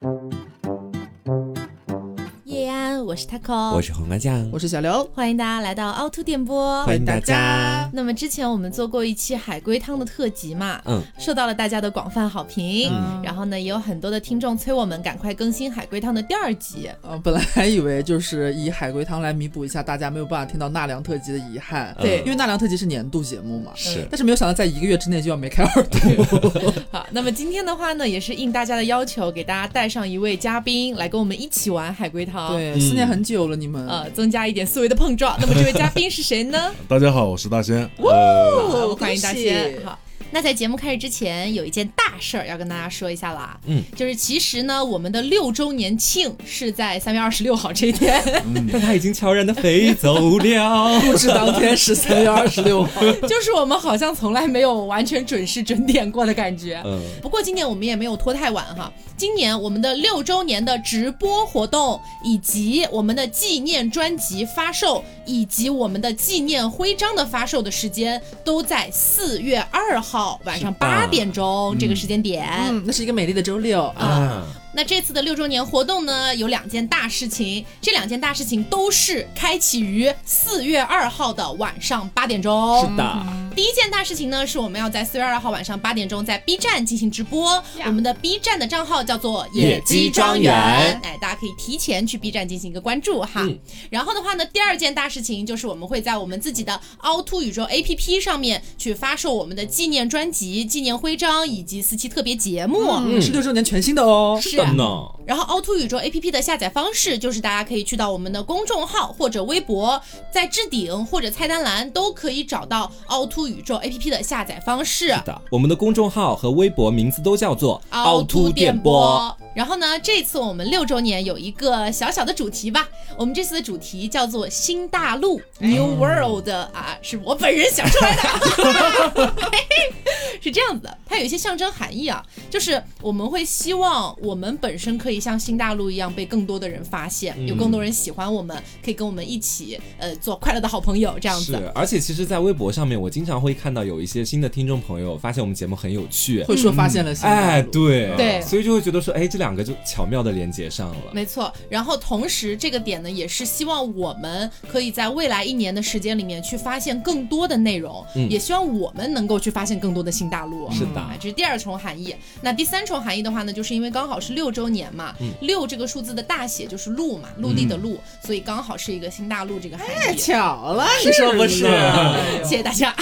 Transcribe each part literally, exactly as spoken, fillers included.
叶安，我是 Taco， 我是黄瓜酱， 我是小刘， 欢迎大家来到凹凸电波， 欢迎大家。 那么之前我们做过一期海龟汤的特辑嘛， 嗯， 受到了大家的广泛好评，嗯、然后呢也有很多的听众催我们赶快更新海龟汤的第二集。 呃，本来还以为就是以海龟汤来弥补一下大家没有办法听到纳凉特辑的遗憾， 对， 因为纳凉特辑是年度节目嘛， 是， 但是没有想到在一个月之内就要梅开二度。 好，那么今天的话呢，也是应大家的要求，给大家带上一位嘉宾来跟我们一起玩海龟汤。 对，思念很久了，你们呃，增加一点思维的碰撞。那么这位嘉宾是谁呢？ 大家好，我是大仙。 哦，欢迎大仙。好。那在节目开始之前，有一件大事儿要跟大家说一下啦。嗯，就是其实呢，我们的六周年庆是在三月二十六号这一天， 嗯、但它已经悄然的飞走了。 录制当天是三月二十六号， 就是我们好像从来没有完全准时准点过的感觉。嗯，不过今年我们也没有拖太晚哈。今年我们的六周年的直播活动，以及我们的纪念专辑发售，以及我们的纪念徽章的发售的时间，都在四月二号晚上八点钟这个时间点。 嗯，那是一个美丽的周六啊。 啊那这次的六周年活动呢，有两件大事情，这两件大事情都是开启于四月二号的晚上八点钟。 是的， 第一件大事情呢，是我们要在四月二号晚上八点钟在 B 站进行直播，我们的 B 站的账号叫做野鸡庄园，哎，大家可以提前去 B 站进行一个关注哈。嗯、然后的话呢，第二件大事情就是我们会在我们自己的凹凸宇宙 A P P 上面去发售我们的纪念专辑、纪念徽章以及四期特别节目， 嗯，是六周年全新的哦。 是。然后凹凸宇宙 A P P 的下载方式就是大家可以去到我们的公众号或者微博，在置顶或者菜单栏都可以找到凹凸宇宙 A P P 的下载方式。 是的，我们的公众号和微博名字都叫做凹凸电波。 然后呢，这次我们六周年有一个小小的主题吧，我们这次的主题叫做新大陆 New World、嗯、啊，是我本人想出来的。是这样子的，它有一些象征含义啊，就是我们会希望我们本身可以像新大陆一样被更多的人发现，嗯、有更多人喜欢我们，可以跟我们一起呃做快乐的好朋友这样子。 是，而且其实在微博上面我经常会看到有一些新的听众朋友发现我们节目很有趣， 会说发现了新大陆、 嗯、哎对对， 所以就会觉得说哎这两个就巧妙的连接上了。 没错，然后同时这个点呢也是希望我们可以在未来一年的时间里面去发现更多的内容、嗯、也希望我们能够去发现更多的新大陆。 是的、 嗯、这是第二重含义。那第三重含义的话呢，就是因为刚好是六周年嘛、嗯、六这个数字的大写就是陆嘛，陆地的陆、嗯、所以刚好是一个新大陆这个含义。 哎，巧了，你说不是？ 谢谢大家。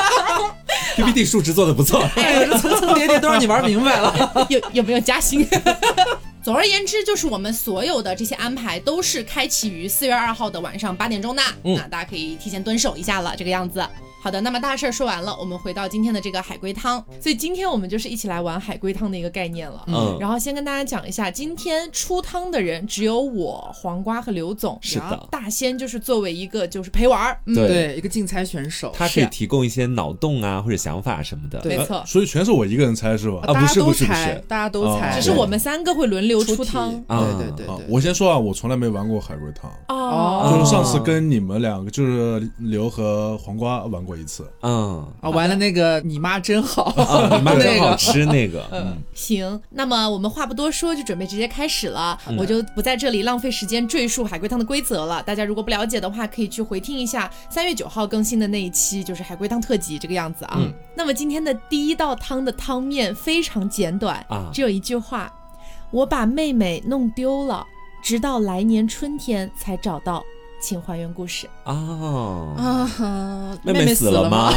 P P T 数值做的不错， 哎，这层层叠叠都让你玩明白了。 有有没有加薪？总而言之，就是我们所有的这些安排都是开启于四月二号的晚上八点钟的，嗯，那大家可以提前蹲守一下了，这个样子。好的，那么大事说完了，我们回到今天的这个海龟汤。所以今天我们就是一起来玩海龟汤的一个概念了。嗯，然后先跟大家讲一下，今天出汤的人只有我、黄瓜和刘总。 是的， 大仙就是作为一个就是陪玩， 嗯、对, 对，一个竞猜选手， 他可以提供一些脑洞啊或者想法什么的。 没错、 啊，所以全是我一个人猜是吧？ 啊， 不是不是不是， 大家都猜， 只是我们三个会轮流出汤。 啊、对对 对, 对、 啊，我先说啊，我从来没玩过海龟汤。 哦， 就是上次跟你们两个，就是刘和黄瓜玩过一次。 嗯。 啊，完了那个你妈真好， 啊、你妈真好吃那个。 嗯，行，那么我们话不多说，就准备直接开始了。嗯、我就不在这里浪费时间赘述海龟汤的规则了。大家如果不了解的话，可以去回听一下三月九号更新的那一期，就是海龟汤特辑这个样子啊。嗯、那么今天的第一道汤的汤面非常简短啊，只有一句话：我把妹妹弄丢了，直到来年春天才找到。请还原故事。 哦啊， 妹妹死了吗？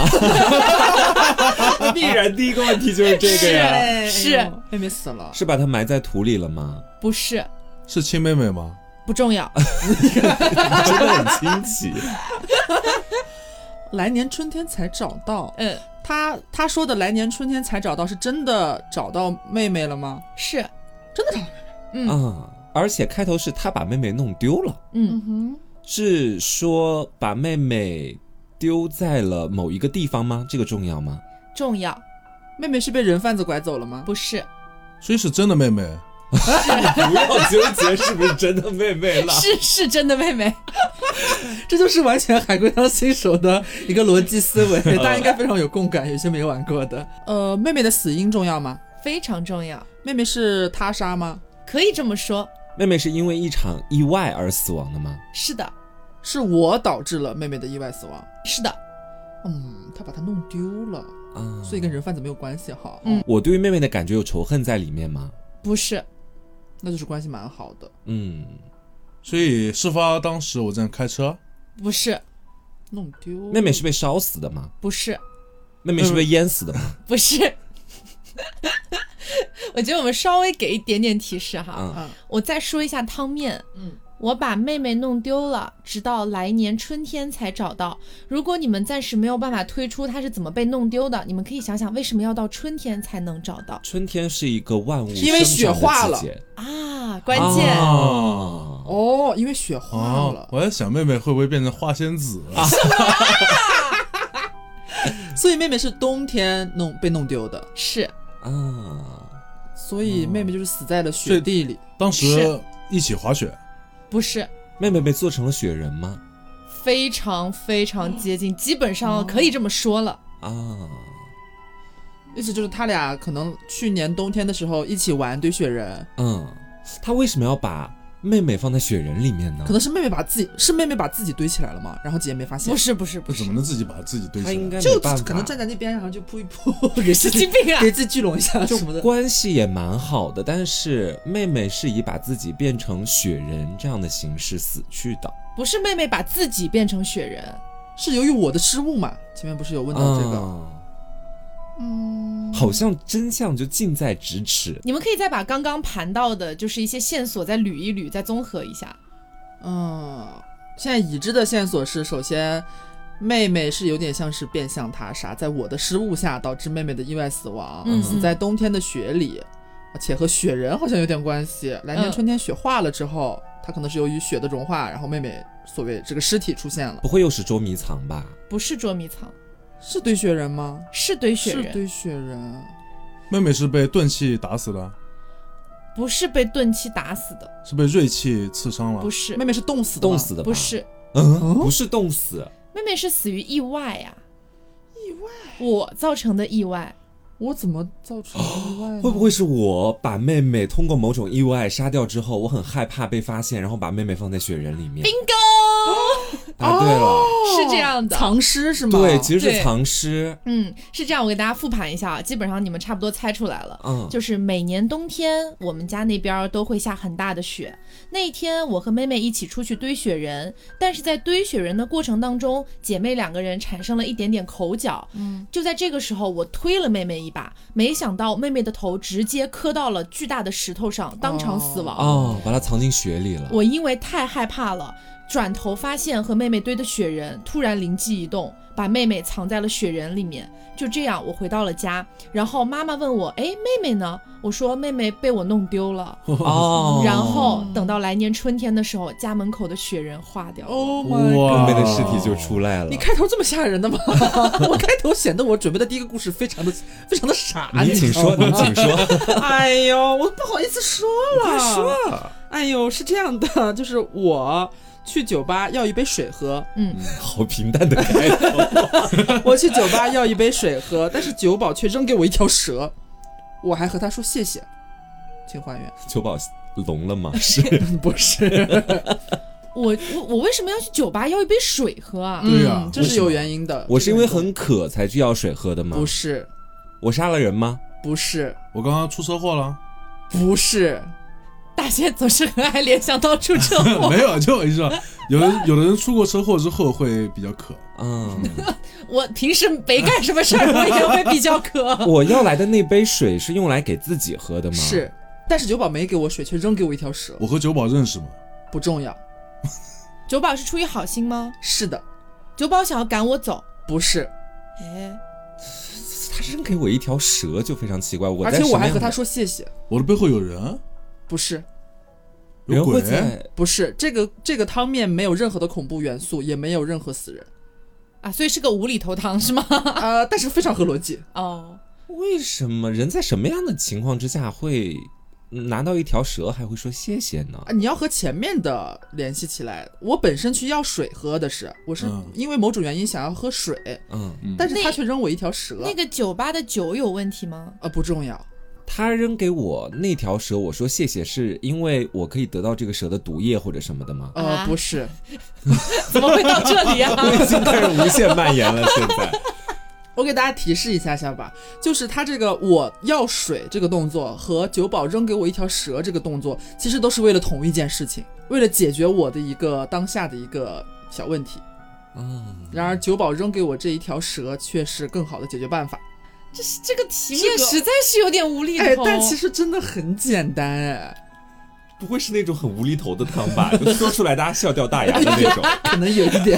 必然第一个问题就是这个呀。 是, 是、哎、 妹妹死了， 是把她埋在土里了吗？ 不是。 是亲妹妹吗？ 不重要。 真的很清奇。 来年春天才找到。 嗯， 他他说的来年春天才找到是真的找到妹妹了吗？ 是真的找到妹妹。 嗯啊，而且开头是他把妹妹弄丢了。 嗯哼。 是说把妹妹丢在了某一个地方吗？这个重要吗？ 重要。 妹妹是被人贩子拐走了吗？ 不是。 所以是真的妹妹。 不要纠结是不是真的妹妹了。 是是真的妹妹。 这就是完全海龟汤新手的一个逻辑思维，大家应该非常有共感，有些没玩过的。呃，妹妹的死因重要吗？ 非常重要。 妹妹是他杀吗？ 可以这么说。 妹妹是因为一场意外而死亡的吗？ 是的， 是我导致了妹妹的意外死亡。 是的。 嗯，他把她弄丢了， 啊， 所以跟人贩子没有关系哈。 嗯， 我对于妹妹的感觉有仇恨在里面吗？ 不是。 那就是关系蛮好的。 嗯， 所以事发当时我正开车。 不是。 弄丢了。 妹妹是被烧死的吗？ 不是。 妹妹是被淹死的吗？ 不是。我觉得我们稍微给一点点提示哈。 嗯， 嗯我再说一下汤面。 嗯， 我把妹妹弄丢了，直到来年春天才找到。如果你们暂时没有办法推出她是怎么被弄丢的，你们可以想想为什么要到春天才能找到春天是一个万物因为雪化了生长的季节啊？关键、 哦哦，因为雪化了， 哦，我在想妹妹会不会变成花仙子啊？ 所以妹妹是冬天弄被弄丢的， 是啊， 所以妹妹就是死在了雪地里。 当时一起滑雪。 不是？ 妹妹被做成了雪人吗？ 非常非常接近，基本上可以这么说了。 啊， 意思就是他俩可能去年冬天的时候一起玩堆雪人， 嗯，她为什么要把妹妹放在雪人里面呢？ 可能是妹妹把自己是妹妹把自己堆起来了嘛，然后姐姐没发现。 不是不是不是怎么，能自己把自己堆起来？ 她应该就没办法， 可能站在那边，然后就扑一扑，给自神己经病啊！ 给自己聚拢一下什么的。 关系也蛮好的，但是妹妹是以把自己变成雪人这样的形式死去的。 不是妹妹把自己变成雪人， 是由于我的失误嘛？前面不是有问到这个？ 啊嗯， 好像真相就近在咫尺。 你们可以再把刚刚盘到的，就是一些线索再捋一捋，再综合一下。 嗯，现在已知的线索是，首先妹妹是有点像是变相他杀，在我的失误下导致妹妹的意外死亡， 嗯死在冬天的雪里，而且和雪人好像有点关系。来年春天雪化了之后，它可能是由于雪的融化，然后妹妹所谓这个尸体出现了。 不会又是捉迷藏吧？ 不是捉迷藏， 是堆雪人吗？ 是堆雪人， 是堆雪人。 妹妹是被钝器打死的， 不是被钝器打死的， 是被锐器刺伤了。 不是妹妹是冻死的吗？ 冻死的吧？ 不是， 嗯，不是冻死， 妹妹是死于意外呀、意外，我造成的意外。 我怎么造成意外呢？ 会不会是我把妹妹通过某种意外杀掉之后，我很害怕被发现，然后把妹妹放在雪人里面 bingo， 答对了， 是这样的。 藏尸是吗？ 对，其实是对藏尸。 嗯，是这样，我给大家复盘一下啊，基本上你们差不多猜出来了。 嗯， 就是每年冬天，我们家那边都会下很大的雪。那一天，我和妹妹一起出去堆雪人，但是在堆雪人的过程当中，姐妹两个人产生了一点点口角。嗯，就在这个时候，我推了妹妹一把，没想到妹妹的头直接磕到了巨大的石头上，当场死亡。 哦，把它藏进雪里了。 我因为太害怕了，转头发现和妹妹堆的雪人，突然灵机一动，把妹妹藏在了雪人里面。就这样，我回到了家，然后妈妈问我，哎，妹妹呢？我说妹妹被我弄丢了。 哦， 然后等到来年春天的时候，家门口的雪人化掉了。 ，Oh my 哇 god， 妹妹的尸体就出来了。 你开头这么吓人的吗？我开头显得我准备的第一个故事非常的非常的傻。 你请说，你请说。 哎呦，我不好意思说了。 快说。 哎呦，是这样的，就是我去酒吧要一杯水喝， 嗯， 好平淡的开头。 我去酒吧要一杯水喝，但是酒保却扔给我一条蛇，我还和他说谢谢，请还原。 酒保聋了吗？是。 不是？ 我我我为什么要去酒吧要一杯水喝啊？ 对呀嗯这是有原因的。 我是因为很渴才去要水喝的吗？ 不是， 我杀了人吗？ 不是， 我刚刚出车祸了。 不是。 大仙总是很爱联想到出车祸。 没有，就我意思说，有人有的人出过车祸之后会比较渴。 嗯， 我平时没干什么事儿，我也会比较渴。 我要来的那杯水是用来给自己喝的吗？ 是，但是酒保没给我水，却扔给我一条蛇。 我和酒保认识吗？ 不重要。 酒保是出于好心吗？ 是的。 酒保想要赶我走？ 不是。 哎， 他扔给我一条蛇就非常奇怪。我而且我还和他说谢谢。 我的背后有人？ 不是。 人会有鬼？ 在不是，这个这个汤面没有任何的恐怖元素，也没有任何死人啊，所以是个无厘头汤是吗？ 呃，但是非常合逻辑。 哦， 为什么人在什么样的情况之下会拿到一条蛇还会说谢谢呢？ 啊，你要和前面的联系起来。我本身去要水喝的是，我是嗯因为某种原因想要喝水， 嗯， 但是他却扔我一条蛇。 那个酒吧的酒有问题吗？ 呃不重要。 他扔给我那条蛇，我说谢谢，是因为我可以得到这个蛇的毒液或者什么的吗？ 呃，不是， 怎么会到这里啊？ 我已经开始无限蔓延了，现在。 我给大家提示一下下吧，就是他这个我要水这个动作和九保扔给我一条蛇这个动作，其实都是为了同一件事情，为了解决我的一个当下的一个小问题。 嗯， 然而九保扔给我这一条蛇却是更好的解决办法。 这是这个题面这个实在是有点无厘头。 哎，但其实真的很简单哎， 不会是那种很无厘头的汤吧？就说出来大家笑掉大牙的那种。 可能有一点。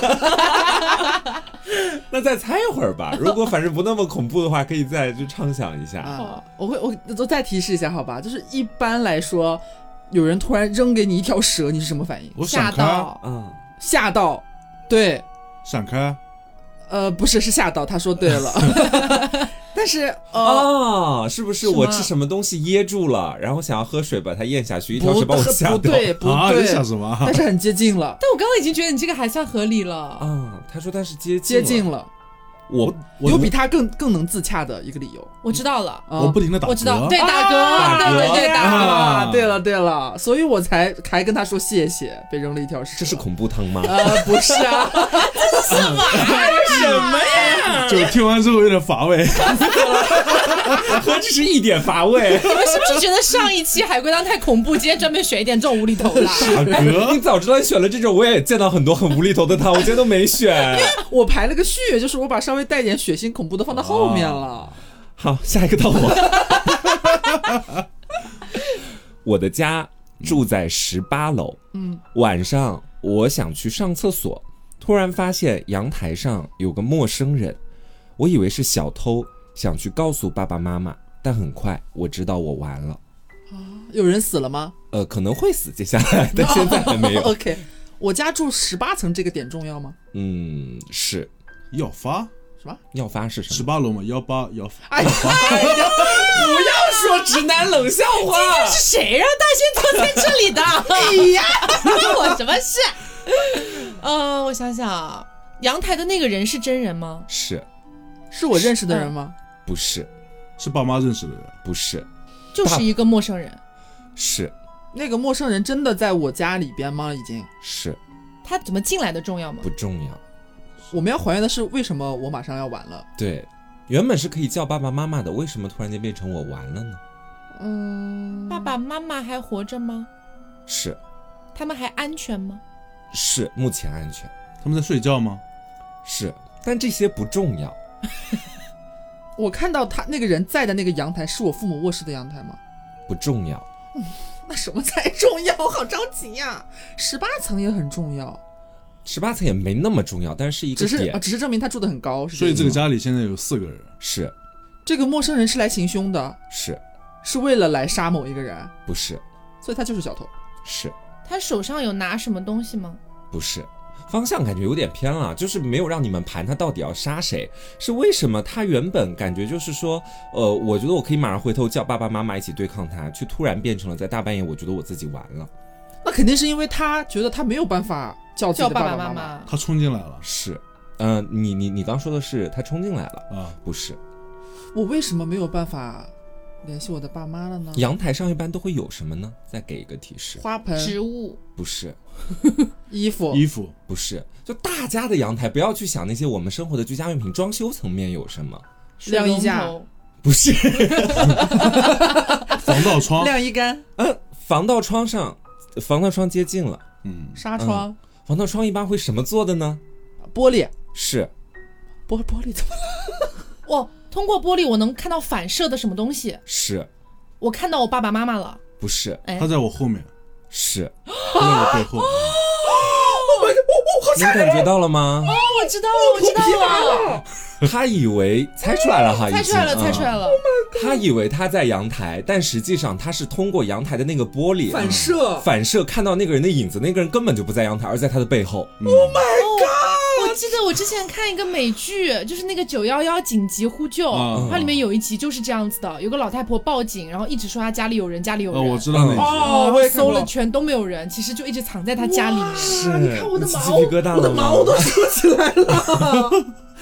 那再猜一会儿吧，如果反正不那么恐怖的话，可以再就畅想一下。 啊，我会我我再提示一下好吧，就是一般来说，有人突然扔给你一条蛇，你是什么反应？ 我吓闪开， 到， 嗯， 吓到，对， 闪开， 呃，不是，是吓到，他说对了。但是呃， 哦，是不是是吗我吃什么东西噎住了，然后想要喝水把它咽下去，一条不蛇把我吓到？ 不对，不啊， 对， 你想什么？ 但是很接近了， 但我刚刚已经觉得你这个还算合理了。 啊，他说但是接近接近了， 我我有比他更更能自洽的一个理由。 我知道了， 啊我不停的打嗝， 我知道，对， 啊大哥， 大哥对对对，大哥。 啊，对了对了，所以我才还跟他说谢谢，被扔了一条蛇。 这是恐怖汤吗？ 呃，不是啊， 什么？ 什么呀？ 就听完之后有点乏味。 何止是一点乏味？ 你们是不是觉得上一期海龟汤太恐怖，今天专门选一点这种无厘头的？ 大哥你，早知道你选了这种，我也见到很多很无厘头的汤，我今天都没选。 我排了个序，就是我把稍微带点血腥恐怖的放到后面了。 好，下一个到我。我的家住在十八楼， 嗯， 晚上我想去上厕所，突然发现阳台上有个陌生人，我以为是小偷，想去告诉爸爸妈妈，但很快我知道我完了。 有人死了吗？ 呃，可能会死，接下来，但现在还没有。 OK， 我家住十八层，这个点重要吗？ 嗯，是要发什么？ 要发是什么？ 十八楼嘛，幺八幺发。 哎呀， 不要说直男冷笑话。 是谁让大仙坐在这里的？哎呀，关我什么事？呃，我想想，阳台的那个人是真人吗？ 是是我认识的人吗？ 不是？ 是爸妈认识的人， 不是， 就是一个陌生人。 是那个陌生人真的在我家里边吗？已经？ 是他怎么进来的重要吗？ 不重要。 我们要还原的是为什么我马上要完了？ 对，原本是可以叫爸爸妈妈的，为什么突然间变成我完了呢？ 嗯， 爸爸妈妈还活着吗？ 是他们还安全吗？ 是，目前安全。 他们在睡觉吗？ 是，但这些不重要。 我看到他那个人在的那个阳台是我父母卧室的阳台吗？ 不重要。 那什么才重要？我好着急呀！十八层也很重要， 十八层也没那么重要，但是一个只是点啊，只是证明他住得很高，是所以这个家家里现在有四个人， 是这个陌生人是来行凶的， 是是为了来杀某一个人， 不是所以他就是小偷。 是他手上有拿什么东西吗？ 不是？方向感觉有点偏了，就是没有让你们盘他到底要杀谁，是为什么？他原本感觉就是说，呃，我觉得我可以马上回头叫爸爸妈妈一起对抗他，却突然变成了在大半夜，我觉得我自己完了。 那肯定是因为他觉得他没有办法叫自己叫的爸爸妈妈妈。 他冲进来了是，呃，你你你刚说的是他冲进来了， 啊！ 不是？ 我为什么没有办法联系我的爸妈了呢？ 阳台上一般都会有什么呢？再给一个提示。 花盆、 植物。 不是， 衣服、 衣服不是，就大家的阳台，不要去想那些我们生活的居家用品，装修层面有什么？ 晾衣架水龙头。 不是， 防盗窗， 晾衣杆、 呃，防盗窗上，防盗窗接近了。 嗯， 纱窗、 防盗窗一般会什么做的呢？ 玻璃、 是玻玻璃怎么了？ 我通过玻璃我能看到反射的什么东西？ 是， 我看到我爸爸妈妈了。 不是？ 哎他，在我后面， 是， 他在我背后。 能感觉到了吗？ 哦，我知道了，我知道了， 他以为猜出来了哈， 猜出来了， 已经猜出来。了。 他以为他在阳台，但实际上他是通过阳台的那个玻璃反射反射看到那个人的影子，那个人根本就不在阳台，而在他的背后。 嗯 Oh my god！ 我记得我之前看一个美剧，就是那个九一一紧急呼救， 啊它里面有一集就是这样子的，有个老太婆报警，然后一直说她家里有人，家里有哦， 人。 我知道那一集。 哦，我也看过搜了全都没有人，其实就一直藏在她家里面。 是， 你看我的毛， 起鸡皮疙瘩了吗？ 我的毛都竖起来了。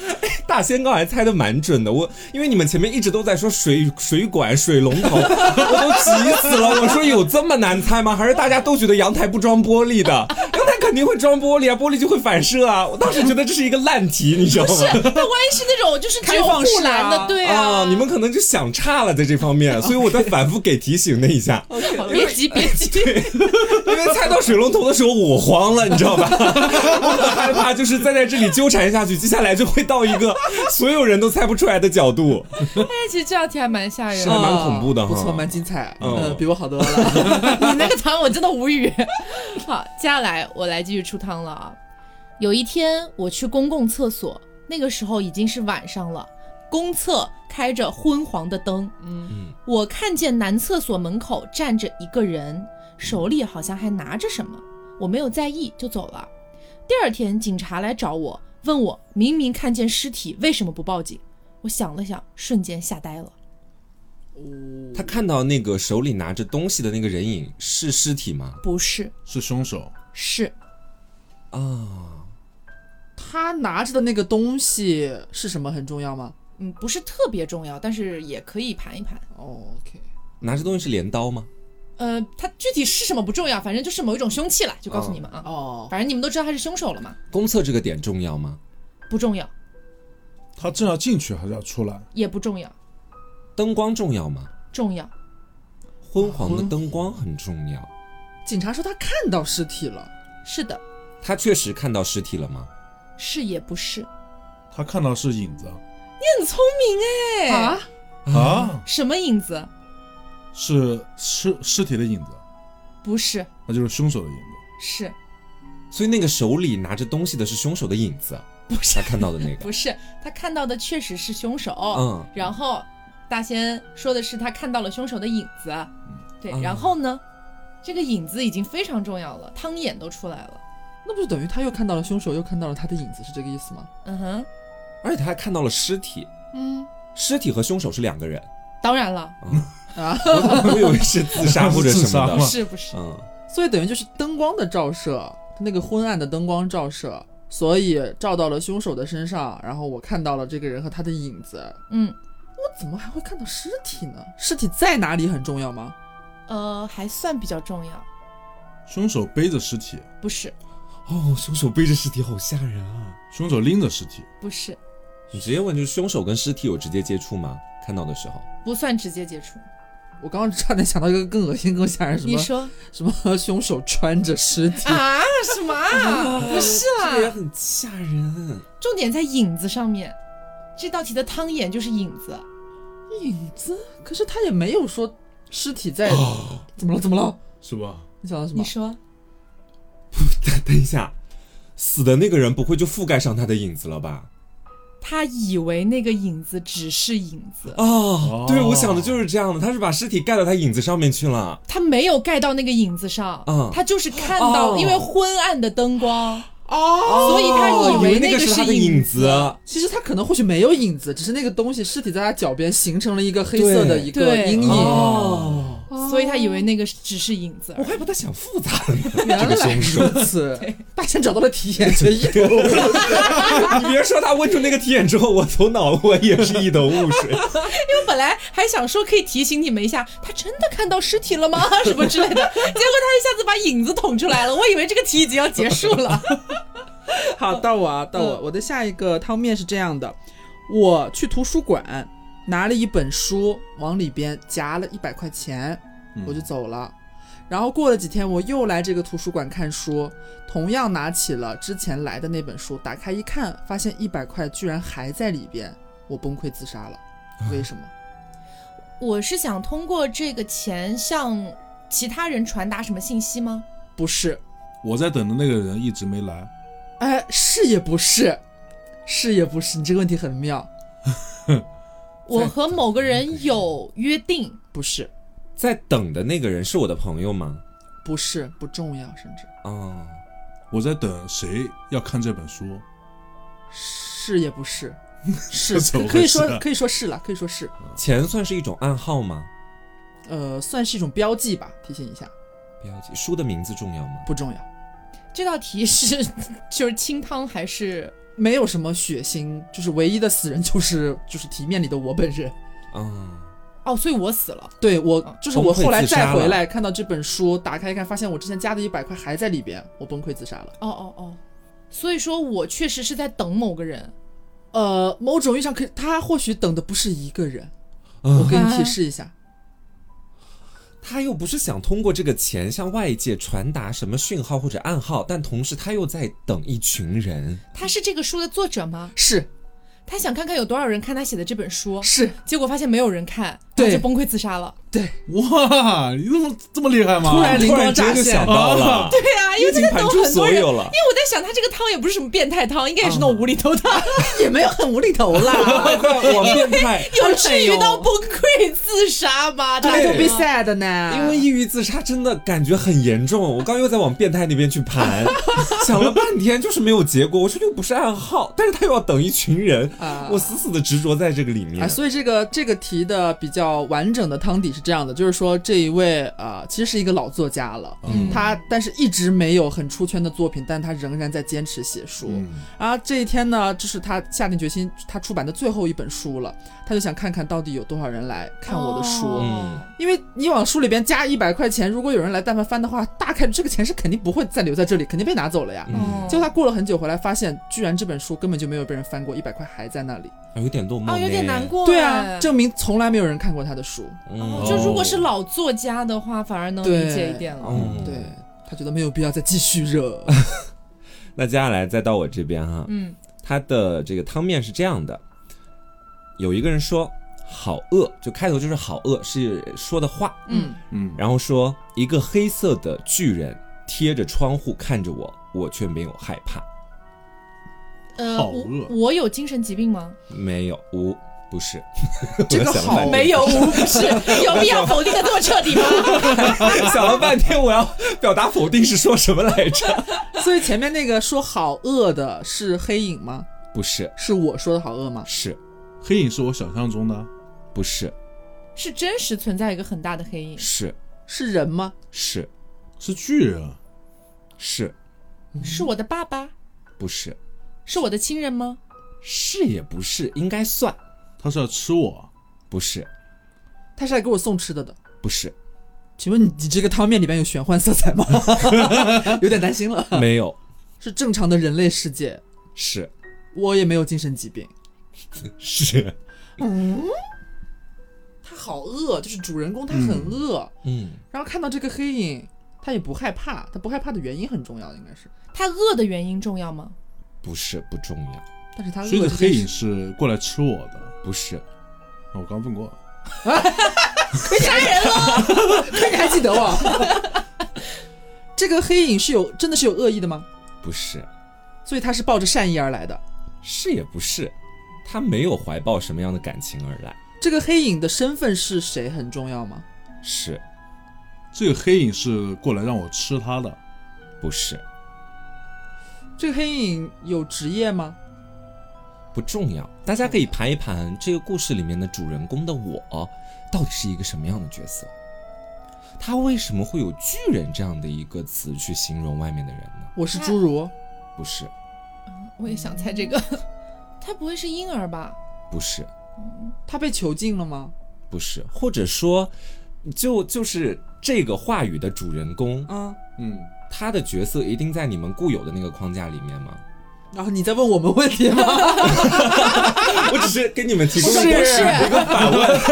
大仙刚才猜的蛮准的，我因为你们前面一直都在说水水管、水龙头，我都急死了。我说有这么难猜吗？还是大家都觉得阳台不装玻璃的？阳台肯定会装玻璃啊，玻璃就会反射啊。我当时觉得这是一个烂题，你知道吗？ 不是，它万一是那种就是只有护栏的，啊对啊、 啊，你们可能就想差了在这方面，所以我在反复给提醒那一下。 别急别急， 因为猜到水龙头的时候我慌了，你知道吧？我很害怕，就是再在这里纠缠下去，接下来就会到一个所有人都猜不出来的角度。 哎，其实这道题还蛮吓人的， 是还蛮恐怖的哈， 不错，蛮精彩， 嗯、 呃，比我好多了。 你那个汤我真的无语。好，接下来我来继续出汤了啊。有一天我去公共厕所，那个时候已经是晚上了，公厕开着昏黄的灯，嗯，我看见男厕所门口站着一个人，手里好像还拿着什么，我没有在意就走了。第二天警察来找我，问我明明看见尸体为什么不报警。我想了想，瞬间吓呆了。 他看到那个手里拿着东西的那个人影是尸体吗？ 不是， 是凶手。 是啊， 他拿着的那个东西是什么很重要吗？ 嗯，不是特别重要，但是也可以盘一盘。 哦 ，OK。 拿着东西是镰刀吗？ 呃，它具体是什么不重要，反正就是某一种凶器了，就告诉你们啊。 哦， 反正你们都知道他是凶手了嘛。 公厕这个点重要吗？ 不重要。 他正要进去还是要出来？ 也不重要。 灯光重要吗？ 重要。 昏黄的灯光很重要。 警察说他看到尸体了。 是的。 他确实看到尸体了吗？ 是也不是。 他看到是影子。 你很聪明哎。 啊啊？ 什么影子？ 是尸尸体的影子。 不是。 那就是凶手的影子。 是。 所以那个手里拿着东西的是凶手的影子？ 不是， 他看到的那个不是，他看到的确实是凶手。 嗯， 然后大仙说的是他看到了凶手的影子。对， 嗯、 然后呢，这个影子已经非常重要了，汤眼都出来了。 那不是等于他又看到了凶手，又看到了他的影子，是这个意思吗？ 嗯哼。 而且他还看到了尸体。 嗯， 尸体和凶手是两个人。 当然了。 嗯、啊，我以为是自杀或者什么的。 不是不是。 嗯， 所以等于就是灯光的照射，那个昏暗的灯光照射。所以照到了凶手的身上，然后我看到了这个人和他的影子。 嗯， 我怎么还会看到尸体呢？尸体在哪里很重要吗？ 呃，还算比较重要。 凶手背着尸体？ 不是。 哦，凶手背着尸体好吓人啊！ 凶手拎着尸体？ 不是。 你直接问，就是凶手跟尸体有直接接触吗？看到的时候不算直接接触。 我刚刚差点想到一个更恶心、更吓人什么？ 你说什么？凶手穿着尸体啊？什么啊？不是啦， 这个也很吓人。 重点在影子上面，这道题的汤眼就是影子。 影子？可是他也没有说尸体在。哦、怎么了？怎么了？ 是吧？ 你想到什么？ 你说。 等等一下，死的那个人不会就覆盖上他的影子了吧？ 他以为那个影子只是影子哦，对，我想的就是这样的，他是把尸体盖到他影子上面去了。 他没有盖到那个影子上，嗯、他就是看到，哦、因为昏暗的灯光哦， 所以他以为那个是他的影子。 其实他可能或许没有影子，只是那个东西尸体在他脚边形成了一个黑色的一个阴影。 哦。 所以他以为那个只是影子， 我还把他想复杂了呢。 原来如此，大仙找到了题眼，却一头雾水。 你别说他问出那个题眼之后，我头脑我也是一头雾水。因为本来还想说可以提醒你们一下，他真的看到尸体了吗？什么之类的，结果他一下子把影子捅出来了，我以为这个题已经要结束了。 好，到我啊，到我，嗯、我的下一个汤面是这样的：我去图书馆拿了一本书，往里边夹了一百块钱。我就走了，然后过了几天我又来这个图书馆看书，同样拿起了之前来的那本书，打开一看，发现一百块居然还在里边，我崩溃自杀了。为什么？ 我是想通过这个钱向其他人传达什么信息吗？ 不是。 我在等的那个人一直没来。 哎，是也不是，是也不是，你这个问题很妙。 我和某个人有约定。 不是。 在等的那个人是我的朋友吗？ 不是，不重要，甚至。 哦， 我在等谁要看这本书？ 是也不是，是可以说可以说是了，可以说是。 钱算是一种暗号吗？ 呃，算是一种标记吧，提醒一下。 标记。书的名字重要吗？ 不重要。 这道题是就是清汤还是没有什么血腥，就是唯一的死人就是就是题面里的我本人。 嗯， 哦，所以我死了。 对，我就是我后来再回崩溃自杀来看到这本书，打开一看，发现我之前加的一百块还在里边，我崩溃自杀了。 哦哦哦，所以说我确实是在等某个人。 呃，某种意义上可以，他或许等的不是一个人。 嗯我给你提示一下， 他又不是想通过这个钱向外界传达什么讯号或者暗号，但同时他又在等一群人。 他是这个书的作者吗？ 是他想看看有多少人看他写的这本书， 是， 结果发现没有人看， 对然后就崩溃自杀了。 对， 哇，你这么这么厉害吗？ 突然灵突光乍现然间就想到了， 对啊，因为这个都已经盘出很多人。 所有了因。为我在想，他这个汤也不是什么变态汤，应该也是那种无厘头汤， 也没有很无厘头啦。 往变态， 有至于到崩溃自杀吗？ 对他就大 be 哥 sad 呢， 因为抑郁自杀真的感觉很严重。我刚又在往变态那边去盘，想了半天就是没有结果。我说又不是暗号，但是他又要等一群人， 啊我死死的执着在这个里面。 啊，所以这个这个题的比较完整的汤底是这样的，就是说这一位啊、呃，其实是一个老作家了， 嗯他但是一直没有很出圈的作品，但他仍然在坚持写书。 嗯然后这一天呢，这是他下定决心，他出版的最后一本书了，他就想看看到底有多少人来看我的书。 哦嗯因为你往书里边加一百块钱，如果有人来但凡翻的话，大概这个钱是肯定不会再留在这里，肯定被拿走了呀。 嗯结果他过了很久回来，发现居然这本书根本就没有被人翻过，一百块还在那里。 有点落寞呢， 哦，有点难过。 对啊，证明从来没有人看过他的书。 嗯哦就如果是老作家的话，反而能对理解一点了。 嗯对，他觉得没有必要再继续热。 那接下来再到我这边哈， 嗯， 他的这个汤面是这样的，有一个人说好饿，就开头就是好饿是说的话， 嗯嗯， 然后说一个黑色的巨人贴着窗户看着我，我却没有害怕。 呃，我好饿我有精神疾病吗？ 没有，无不是。 这个好我想了半天没有，无不是，有必要否定的这么彻底吗？ 想了半天，我要表达否定是说什么来着？ 所以前面那个说好饿的是黑影吗？ 不是， 是我说的好饿吗？ 是黑影是我想象中的， 不是？ 是真实存在一个很大的黑影。 是是人吗？ 是是巨人， 是是我的爸爸？ 不是？ 是我的亲人吗？ 是也不是，应该算。 他是要吃我， 不是， 他是来给我送吃的的。 不是， 请问你你这个汤面里边有玄幻色彩吗？有点担心了。 没有， 是正常的人类世界， 是我也没有精神疾病。 是， 他好饿，就是主人公他很饿， 嗯， 然后看到这个黑影，他也不害怕。他不害怕的原因很重要，应该是， 他饿的原因重要吗？ 不是，不重要， 但是他饿所以这这件事黑影是过来吃我的。 不是， 我刚问过了， 可你还人了，可你还记得我？这个黑影是有真的是有恶意的吗？ 不是， 所以他是抱着善意而来的。 是也不是，他没有怀抱什么样的感情而来。 这个黑影的身份是谁很重要吗？ 是这个黑影是过来让我吃他的， 不是？ 这个黑影有职业吗？ 不重要，大家可以盘一盘这个故事里面的主人公的我到底是一个什么样的角色，他为什么会有巨人这样的一个词去形容外面的人呢？ 我是侏儒， 不是， 我也想猜这个。他不会是婴儿吧？ 不是， 他被囚禁了吗？ 不是，或者说就就是这个话语的主人公， 啊， 嗯， 他的角色一定在你们固有的那个框架里面吗？ 然后你在问我们问题吗？ 我只是给你们提供一个是一个反问，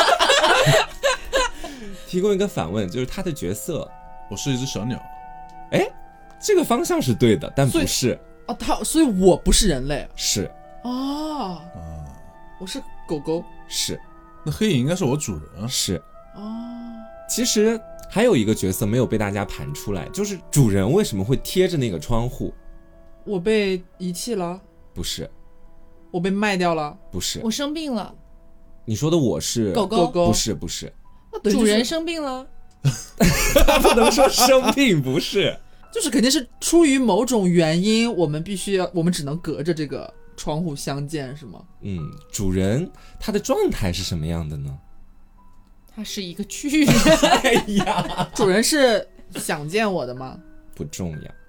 提供一个反问，就是他的角色， 我是一只小鸟， 哎，这个方向是对的，但所以不是， 哦，他，所以我不是人类是哦， 啊， 我是狗狗是那黑影应该是我主人啊， 是。 哦。 其实还有一个角色没有被大家盘出来，就是主人为什么会贴着那个窗户？ 我被遗弃了， 不是， 我被卖掉了， 不是， 我生病了， 你说的我是狗狗狗不是不是， 那等于就是主人生病了。 他不能说生病，不是。 就是肯定是出于某种原因，我们必须要，我们只能隔着这个窗户相见，是吗？ 嗯，主人他的状态是什么样的呢？ 他是一个巨人。 哎呀， 主人是想见我的吗？ 不重要。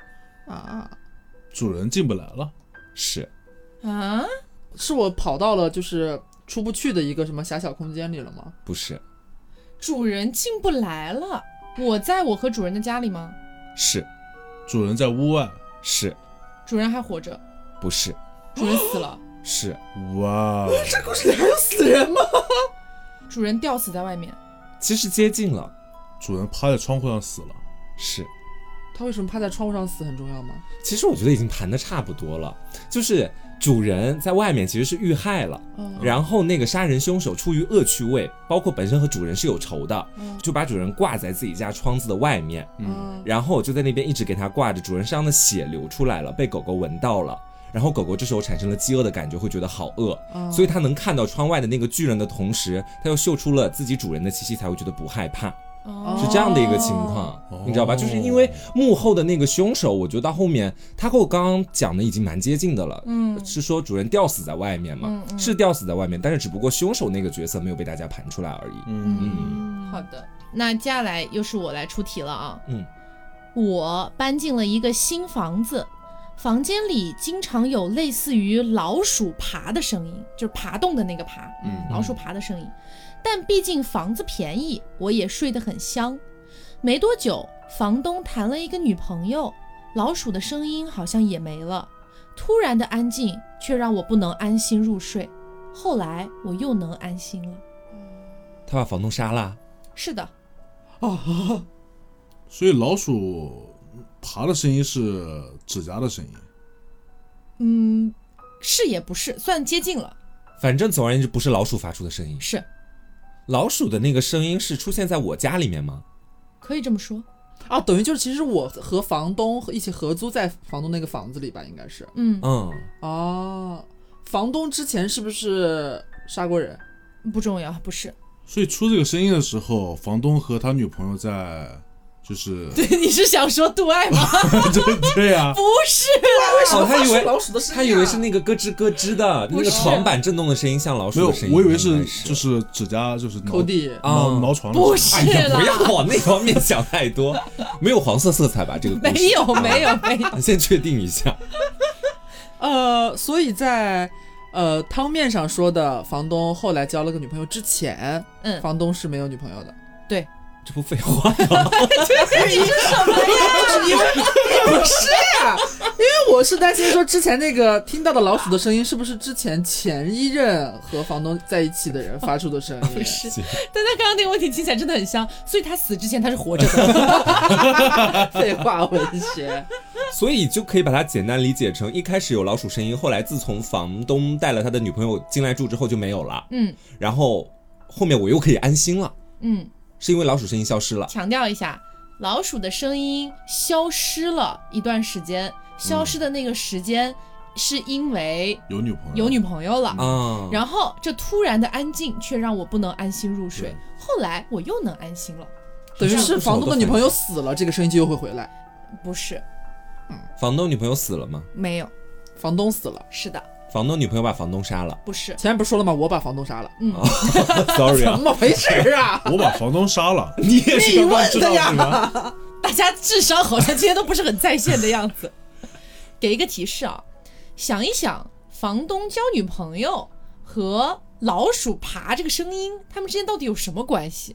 啊， 主人进不来了。 是啊， 是我跑到了就是出不去的一个什么狭小空间里了吗？ 不是？ 主人进不来了。我在我和主人的家里吗？ 是。 主人在屋外。 是。 主人还活着？ 不是。 主人死了？ 是。 哇， 这故事里还有死人吗？ 主人吊死在外面？ 其实接近了。 主人趴在窗户上死了。 是。 他为什么趴在窗户上死很重要吗？ 其实我觉得已经盘的差不多了，就是主人在外面其实是遇害了， 嗯、 然后那个杀人凶手出于恶趣味，包括本身和主人是有仇的， 嗯、 就把主人挂在自己家窗子的外面， 嗯， 然后就在那边一直给他挂着，主人身上的血流出来了，被狗狗闻到了。然后狗狗这时候产生了饥饿的感觉，会觉得好饿， 嗯、 所以它能看到窗外的那个巨人的同时，它又嗅出了自己主人的气息，才会觉得不害怕。 哦、 是这样的一个情况， 哦、 你知道吧？就是因为幕后的那个凶手，我觉得到后面他和我刚刚讲的已经蛮接近的了。 嗯， 是说主人吊死在外面嘛？ 嗯嗯、 是吊死在外面，但是只不过凶手那个角色没有被大家盘出来而已。 嗯嗯，好的，那接下来又是我来出题了啊。 嗯， 我搬进了一个新房子，房间里经常有类似于老鼠爬的声音，就是爬动的那个爬， 嗯， 老鼠爬的声音。但毕竟房子便宜，我也睡得很香。没多久，房东谈了一个女朋友，老鼠的声音好像也没了。突然的安静，却让我不能安心入睡。后来我又能安心了。 他把房东杀了？ 是的。 哦， 所以老鼠爬的声音是指甲的声音？ 嗯，是也不是，算接近了。 反正总而言之，不是老鼠发出的声音。 是。 老鼠的那个声音是出现在我家里面吗？ 可以这么说啊，等于就是其实我和房东一起合租在房东那个房子里吧，应该是。 嗯嗯。 哦，房东之前是不是杀过人？ 不重要，不是。 所以出这个声音的时候，房东和他女朋友在就是对，你是想说度爱吗？ 对对呀、啊， 不是啦，为什么他以为老鼠的声音、啊？ 他以为是那个咯吱咯吱的那个床板震动的声音，像老鼠的声音。 没有，我以为是就是指甲就是抠地挠挠床的。 不是啦、 哎，不要往那方面想太多，没有黄色色彩吧？这个故事没有没有没有， 你先确定一下。 呃，所以在呃汤面上说的房东后来交了个女朋友之前， 嗯， 房东是没有女朋友的。 对。 这不废话吗？ 这你是什么呀？ 因为不是呀、啊，因为我是担心说之前那个听到的老鼠的声音是不是之前前一任和房东在一起的人发出的声音？ 不是，但他刚刚那个问题听起来真的很像，所以他死之前他是活着的。 废话文学， 所以就可以把它简单理解成一开始有老鼠声音，后来自从房东带了他的女朋友进来住之后就没有了。 嗯， 然后后面我又可以安心了。 嗯。 是因为老鼠声音消失了。 强调一下，老鼠的声音消失了一段时间，消失的那个时间是因为有女朋友有女朋友了、 嗯、 然后这突然的安静却让我不能安心入睡，后来我又能安心了。 等于是房东的女朋友死了，这个声音就又会回来？ 不是。 嗯，房东女朋友死了吗？ 没有。 房东死了？ 是的。 房东女朋友把房东杀了？ 不是。 前面不是说了吗？我把房东杀了。 嗯、 哦、sorry 啊， 怎么回事啊？ 我把房东杀了。 你也是刚刚知道是吗？ 大家智商好像今天都不是很在线的样子。给一个提示啊，想一想，房东交女朋友和老鼠爬这个声音，他们之间到底有什么关系？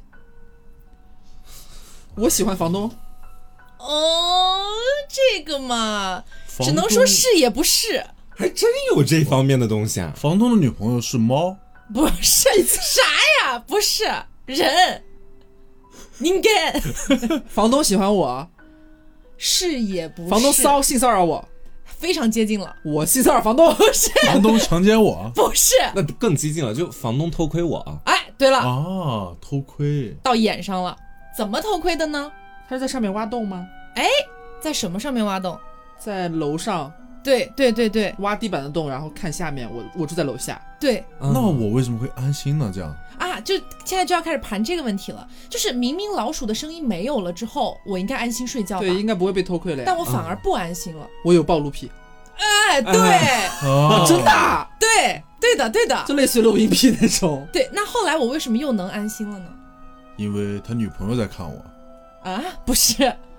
我喜欢房东。 哦，这个嘛，只能说是也不是。 还真有这方面的东西啊！ 房东的女朋友是猫？ 不是啥呀？不是人。应该。 房东喜欢我？ 是也不是。 房东骚性骚扰我？ 非常接近了。 我性骚扰房东？ 不是。 房东强奸我？ 不是。 那更激进了，就房东偷窥我啊！ 哎，对了啊，偷窥到眼上了。怎么偷窥的呢？ 他是在上面挖洞吗？ 哎，在什么上面挖洞？ 在楼上。 对对对对， 挖地板的洞，然后看下面。我我住在楼下。 对， 嗯、 那我为什么会安心呢？这样啊，就现在就要开始盘这个问题了。就是明明老鼠的声音没有了之后，我应该安心睡觉吧？ 对，应该不会被偷窥了呀。 但我反而不安心了。嗯、 我有暴露癖。 哎，对， 啊， 真的、啊？ 对，对的，对的， 就类似于录音癖那种。 对，那后来我为什么又能安心了呢？ 因为他女朋友在看我。 啊，不是。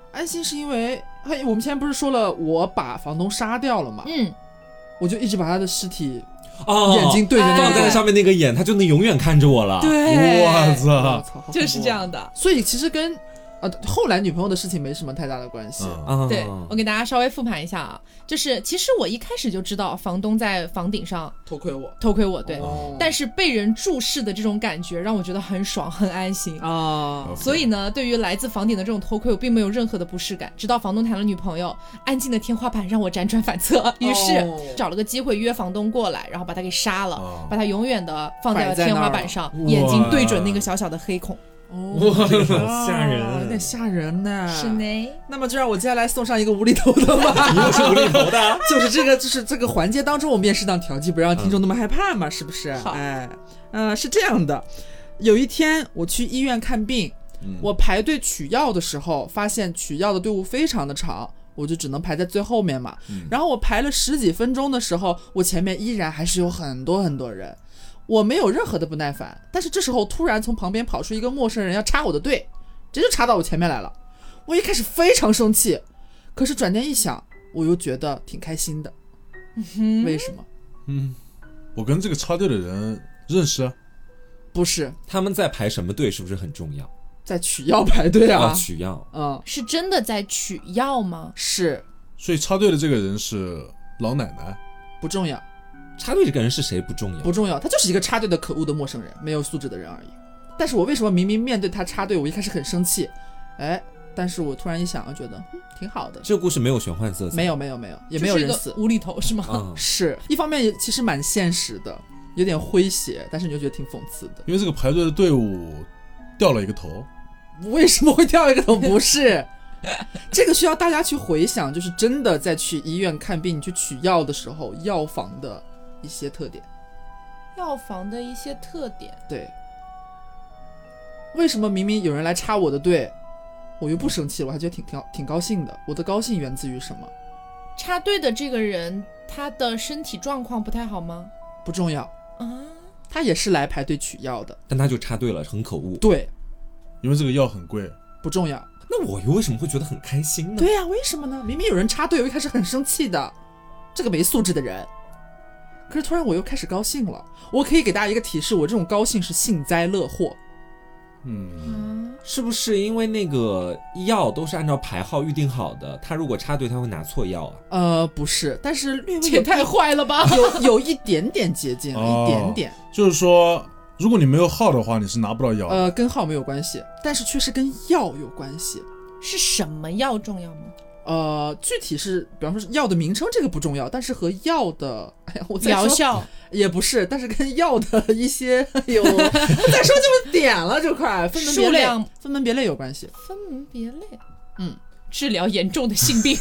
安心是因为，嘿，我们前面不是说了，我把房东杀掉了嘛， 嗯， 我就一直把他的尸体哦， 眼睛对着那个放在那上面那个眼，他就能永远看着我了。 对， 我操我操，好就是这样恐怖。 的。 所以其实跟呃后来女朋友的事情没什么太大的关系。 嗯啊， 对，我给大家稍微复盘一下啊，就是其实我一开始就知道房东在房顶上偷窥我， 偷窥我，对， 哦但是被人注视的这种感觉让我觉得很爽，很安心。 啊， 所以呢，对于来自房顶的这种偷窥，我并没有任何的不适感。直到房东谈了女朋友，安静的天花板让我辗转反侧，于是哦找了个机会约房东过来，然后把他给杀了， 哦把他永远的放在了摆在那儿天花板上， 哇眼睛对准那个小小的黑孔。 哦， 哇这个好吓人啊有点吓人呢。 是。呢， 那么就让我接下来送上一个无厘头的吧。 你又是无厘头的。 就是这个，就是这个环节当中，我们也适当调剂，不让听众那么害怕嘛，是不是？ 好哎，呃，是这样的，有一天我去医院看病， 嗯我排队取药的时候，发现取药的队伍非常的长，我就只能排在最后面嘛。 嗯然后我排了十几分钟的时候，我前面依然还是有很多很多人。我没有任何的不耐烦，但是这时候突然从旁边跑出一个陌生人要插我的队，直接就插到我前面来了。我一开始非常生气，可是转念一想，我又觉得挺开心的。 嗯为什么？ 嗯，我跟这个插队的人认识啊。 不是他们在排什么队是不是很重要？ 在取药排队啊？ 要取药。 嗯， 是真的在取药吗？ 是所以插队的这个人是老奶奶。 不重要， 插队这个人是谁不重要？ 不重要，他就是一个插队的可恶的陌生人，没有素质的人而已。但是我为什么明明面对他插队，我一开始很生气，哎，但是我突然一想，我觉得嗯挺好的。 这个故事没有玄幻色彩。 没有没有没有，也没有人死就是一个，无厘头是吗？ 嗯， 是一方面也其实蛮现实的，有点诙谐，但是你就觉得挺讽刺的。 因为这个排队的队伍掉了一个头。 为什么会掉一个头？不是，这个需要大家去回想，就是真的在去医院看病、去取药的时候，药房的一些特点。 药房的一些特点， 对，为什么明明有人来插我的队，我又不生气了，我还觉得挺挺挺高兴的？我的高兴源自于什么？ 插队的这个人他的身体状况不太好吗？ 不重要， 啊， 他也是来排队取药的。 但他就插队了，很可恶。 对， 因为这个药很贵。 不重要。 那我又为什么会觉得很开心呢？ 对呀、为什么呢？明明有人插队，我一开始很生气的，这个没素质的人。可是突然我又开始高兴了。我可以给大家一个提示，我这种高兴是幸灾乐祸。 嗯， 嗯， 是不是因为那个药都是按照排号预定好的？他如果插队，他会拿错药啊？ 呃，不是，但是略微有这也太坏了吧！ 有有一点点接近了， 哦一点点。 就是说，如果你没有号的话，你是拿不到药的。 呃，跟号没有关系，但是却是跟药有关系。 是什么药重要吗？ 呃，具体是，比方说是药的名称这个不重要，但是和药的，哎呀，我再说疗效也不是，但是跟药的一些，哎呦，我再说就不点了这块，分门别类数量， 分门别类有关系。 分门别类， 嗯， 治疗严重的性病。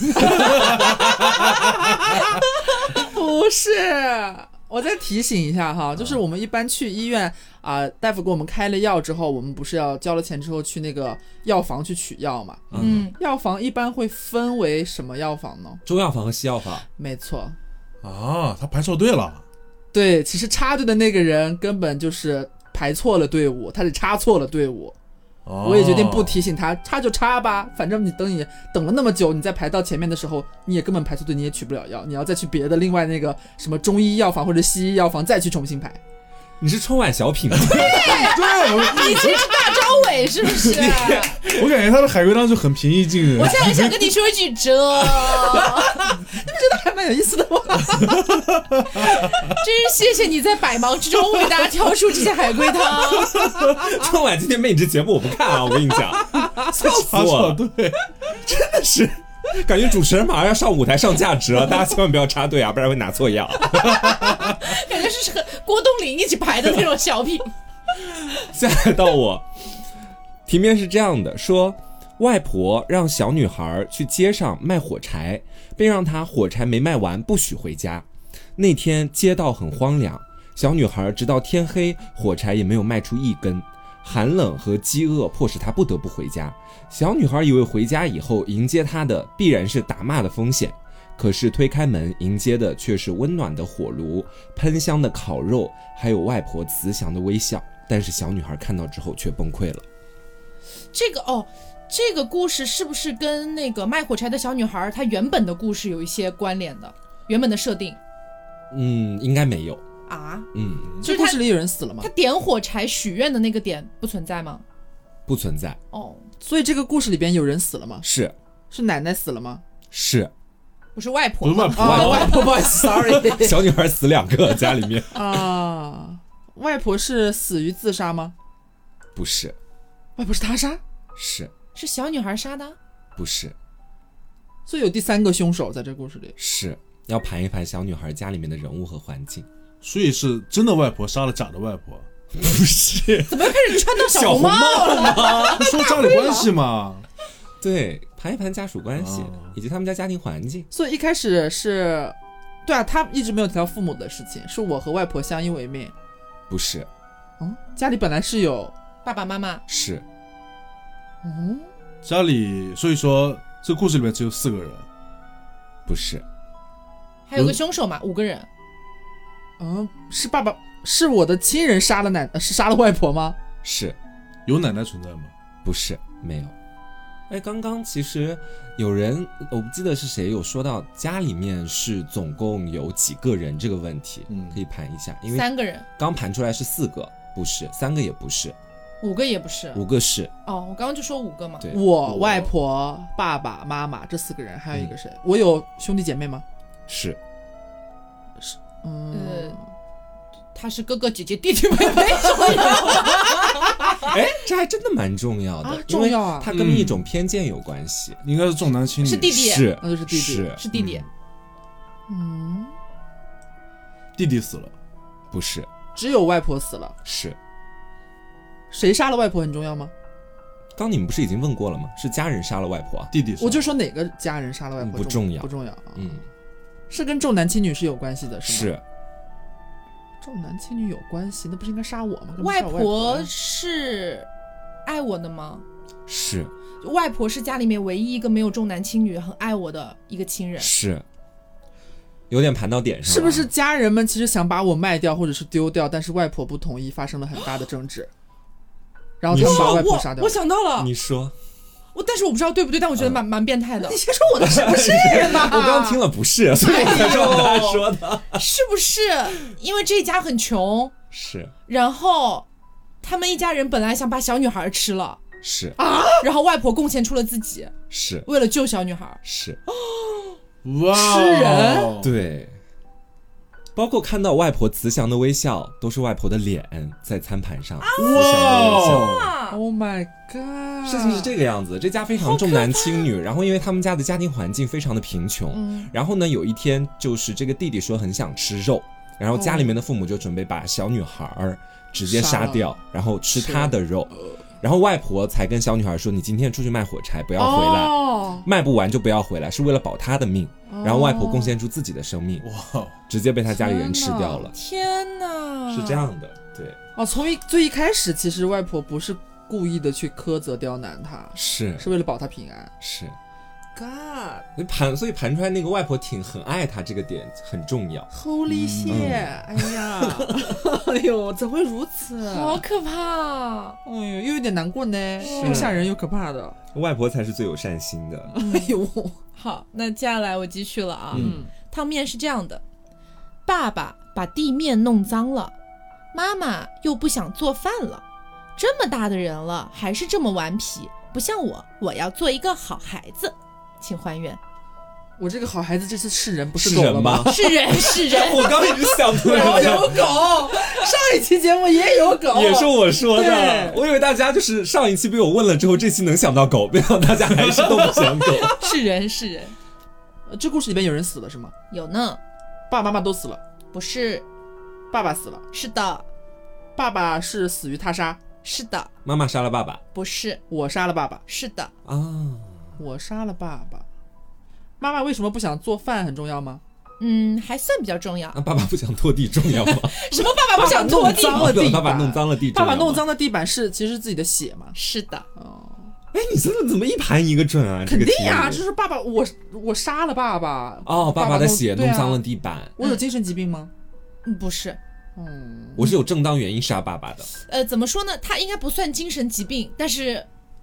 不是，我再提醒一下哈，就是我们一般去医院啊、呃，大夫给我们开了药之后，我们不是要交了钱之后去那个药房去取药嘛？ 嗯， 药房一般会分为什么药房呢？ 中药房和西药房。 没错， 啊，他排错队了。 对，其实插队的那个人根本就是排错了队伍，他是插错了队伍。 哦、 我也决定不提醒他，插就插吧，反正你等你等了那么久，你再排到前面的时候，你也根本排错队，你也取不了药，你要再去别的另外那个什么中医药房或者西医药房再去重新排。 你是春晚小品吗？ 对，我你其实是大张伟是不是？ 我感觉他的海龟汤就很平易近人。 我现在想跟你说一句这， 还蛮有意思的吗？ 真是谢谢你在百忙之中为大家挑出这些海龟汤。 春晚今天没你这节目我不看啊！我跟你讲，笑死插错我了， 队， 真的是。感觉主持人马上要上舞台上价值了，大家千万不要插队啊，不然会拿错药。 感觉是和郭冬临一起排的那种小品。 现在到我，题面是这样的：说外婆让小女孩去街上卖火柴，并让她火柴没卖完不许回家。那天街道很荒凉，小女孩直到天黑，火柴也没有卖出一根。寒冷和饥饿迫使她不得不回家。小女孩以为回家以后迎接她的必然是打骂的风险，可是推开门迎接的却是温暖的火炉、喷香的烤肉，还有外婆慈祥的微笑。但是小女孩看到之后却崩溃了。 这个哦， 这个故事是不是跟那个卖火柴的小女孩她原本的故事有一些关联的？原本的设定嗯，应该没有啊？ 嗯， 这故事里有人死了吗她？点火柴许愿的那个点不存在吗？ 不存在。 哦， 所以这个故事里边有人死了吗？ 是是奶奶死了吗？ 是， 不是外婆吗？ 不是外婆， 啊，外婆，不好意思 ，sorry 小女孩死两个，家里面啊，外婆是死于自杀吗？ 不是， 外婆是他杀， 是是小女孩杀的？ 不是？ 所以有第三个凶手在这故事里。 是要盘一盘小女孩家里面的人物和环境。 所以是真的外婆杀了假的外婆， 不是， 怎么又开始穿到小红红帽帽了？ 了吗？ 说家里关系嘛。 对，盘一盘家属关系、 哦、 以及他们家家庭环境。 所以一开始是，对啊，他一直没有提到父母的事情，是我和外婆相依为命。 不是， 嗯，家里本来是有爸爸妈妈。 是， 嗯， 家里，所以说这个故事里面只有四个人。 不是， 还有个凶手嘛，五个人。 嗯，是爸爸，是我的亲人杀了奶，是杀了外婆吗？ 是， 有奶奶存在吗？ 不是，没有。哎，刚刚其实有人，我不记得是谁有说到家里面是总共有几个人这个问题， 嗯， 可以盘一下，因为三个人， 刚盘出来是四个，不是，三个也不是， 五个也不是。 五个是。 哦，我刚刚就说五个嘛。 对， 我外婆、爸爸妈妈这四个人，还有一个谁？嗯、我有兄弟姐妹吗？ 是， 是，嗯， 呃，他是哥哥姐姐弟弟妹妹重要。 哎，这还真的蛮重要的， 啊、重要啊！ 它跟一种偏见有关系， 嗯、应该是重男轻女， 是弟弟， 是， 那就是弟弟， 是是弟弟。 嗯， 弟弟死了， 不是， 只有外婆死了， 是。 谁杀了外婆很重要吗？ 刚你们不是已经问过了吗？是家人杀了外婆啊？ 弟弟， 我就说哪个家人杀了外婆、 嗯、不重要， 不重要啊。 嗯， 是跟重男轻女是有关系的，是吗？ 是。 重男轻女有关系，那不是应该杀我吗？ 外婆婆是爱我的吗？ 是。 外婆是家里面唯一一个没有重男轻女、很爱我的一个亲人。 是。有点盘到点上了。 是不是家人们其实想把我卖掉或者是丢掉，但是外婆不同意，发生了很大的争执，然后他们把外婆杀掉了。 我, 我想到了， 你说。 我但是我不知道对不对，但我觉得蛮蛮、嗯、变态的。 你先说我的是不是呢？ 我刚刚听了不是，所以我才这么说的。 是不是？因为这一家很穷， 是。然后他们一家人本来想把小女孩吃了， 是啊。然后外婆贡献出了自己， 是为了救小女孩， 是。 哇， 吃人， 对。包括看到外婆慈祥的微笑，都是外婆的脸在餐盘上，慈祥的微笑。 Oh my god！ 事情是这个样子，这家非常重男轻女，然后因为他们家的家庭环境非常的贫穷，嗯、然后呢，有一天就是这个弟弟说很想吃肉，然后家里面的父母就准备把小女孩直接杀掉，然后吃她的肉。然后外婆才跟小女孩说：“你今天出去卖火柴，不要回来，哦、卖不完就不要回来，是为了保她的命。哦”然后外婆贡献出自己的生命，哇，直接被她家里人吃掉了。 天哪， 是这样的，对。 哦，从一最一开始，其实外婆不是故意的去苛责刁难她， 是是为了保她平安。 是 ，God， 盘所以盘出来那个外婆挺很爱她这个点很重要。 Holy shit！、嗯、哎呀，哎呦，怎会如此？ 好可怕！ 哎呦，又有点难过呢，又吓人又可怕的。 外婆才是最有善心的。 哎呦， 好，那接下来我继续了啊。嗯，汤面是这样的：爸爸把地面弄脏了，妈妈又不想做饭了，这么大的人了还是这么顽皮，不像我，我要做一个好孩子。请还原。 我这个好孩子这次是人不是狗了吗？ 是人是人。 我刚一直想对了， 有狗。上一期节目也有狗， 也是我说的。我以为大家就是上一期被我问了之后，这期能想到狗，没想到大家还是都不想狗。 是人是人。 这故事里面有人死了是吗？ 有呢。 爸爸妈妈都死了？ 不是。 爸爸死了？ 是的。 爸爸是死于他杀？ 是的。 妈妈杀了爸爸？ 不是。 我杀了爸爸？ 是的。 啊。 我杀了爸爸，妈妈为什么不想做饭很重要吗？ 嗯，还算比较重要。 那爸爸不想拖地重要吗？ 什么爸爸不想拖地？ 爸爸弄脏了地板。 爸爸弄脏的地板是其实自己的血吗？ 是的。 哦， 哎，你真的怎么一盘一个准啊？ 肯定呀、啊，就是爸爸，我我杀了爸爸。 哦，爸爸的血弄脏了地板。 啊、我有精神疾病吗？ 嗯，不是。 嗯， 我是有正当原因杀爸爸的。 呃，怎么说呢？他应该不算精神疾病，但是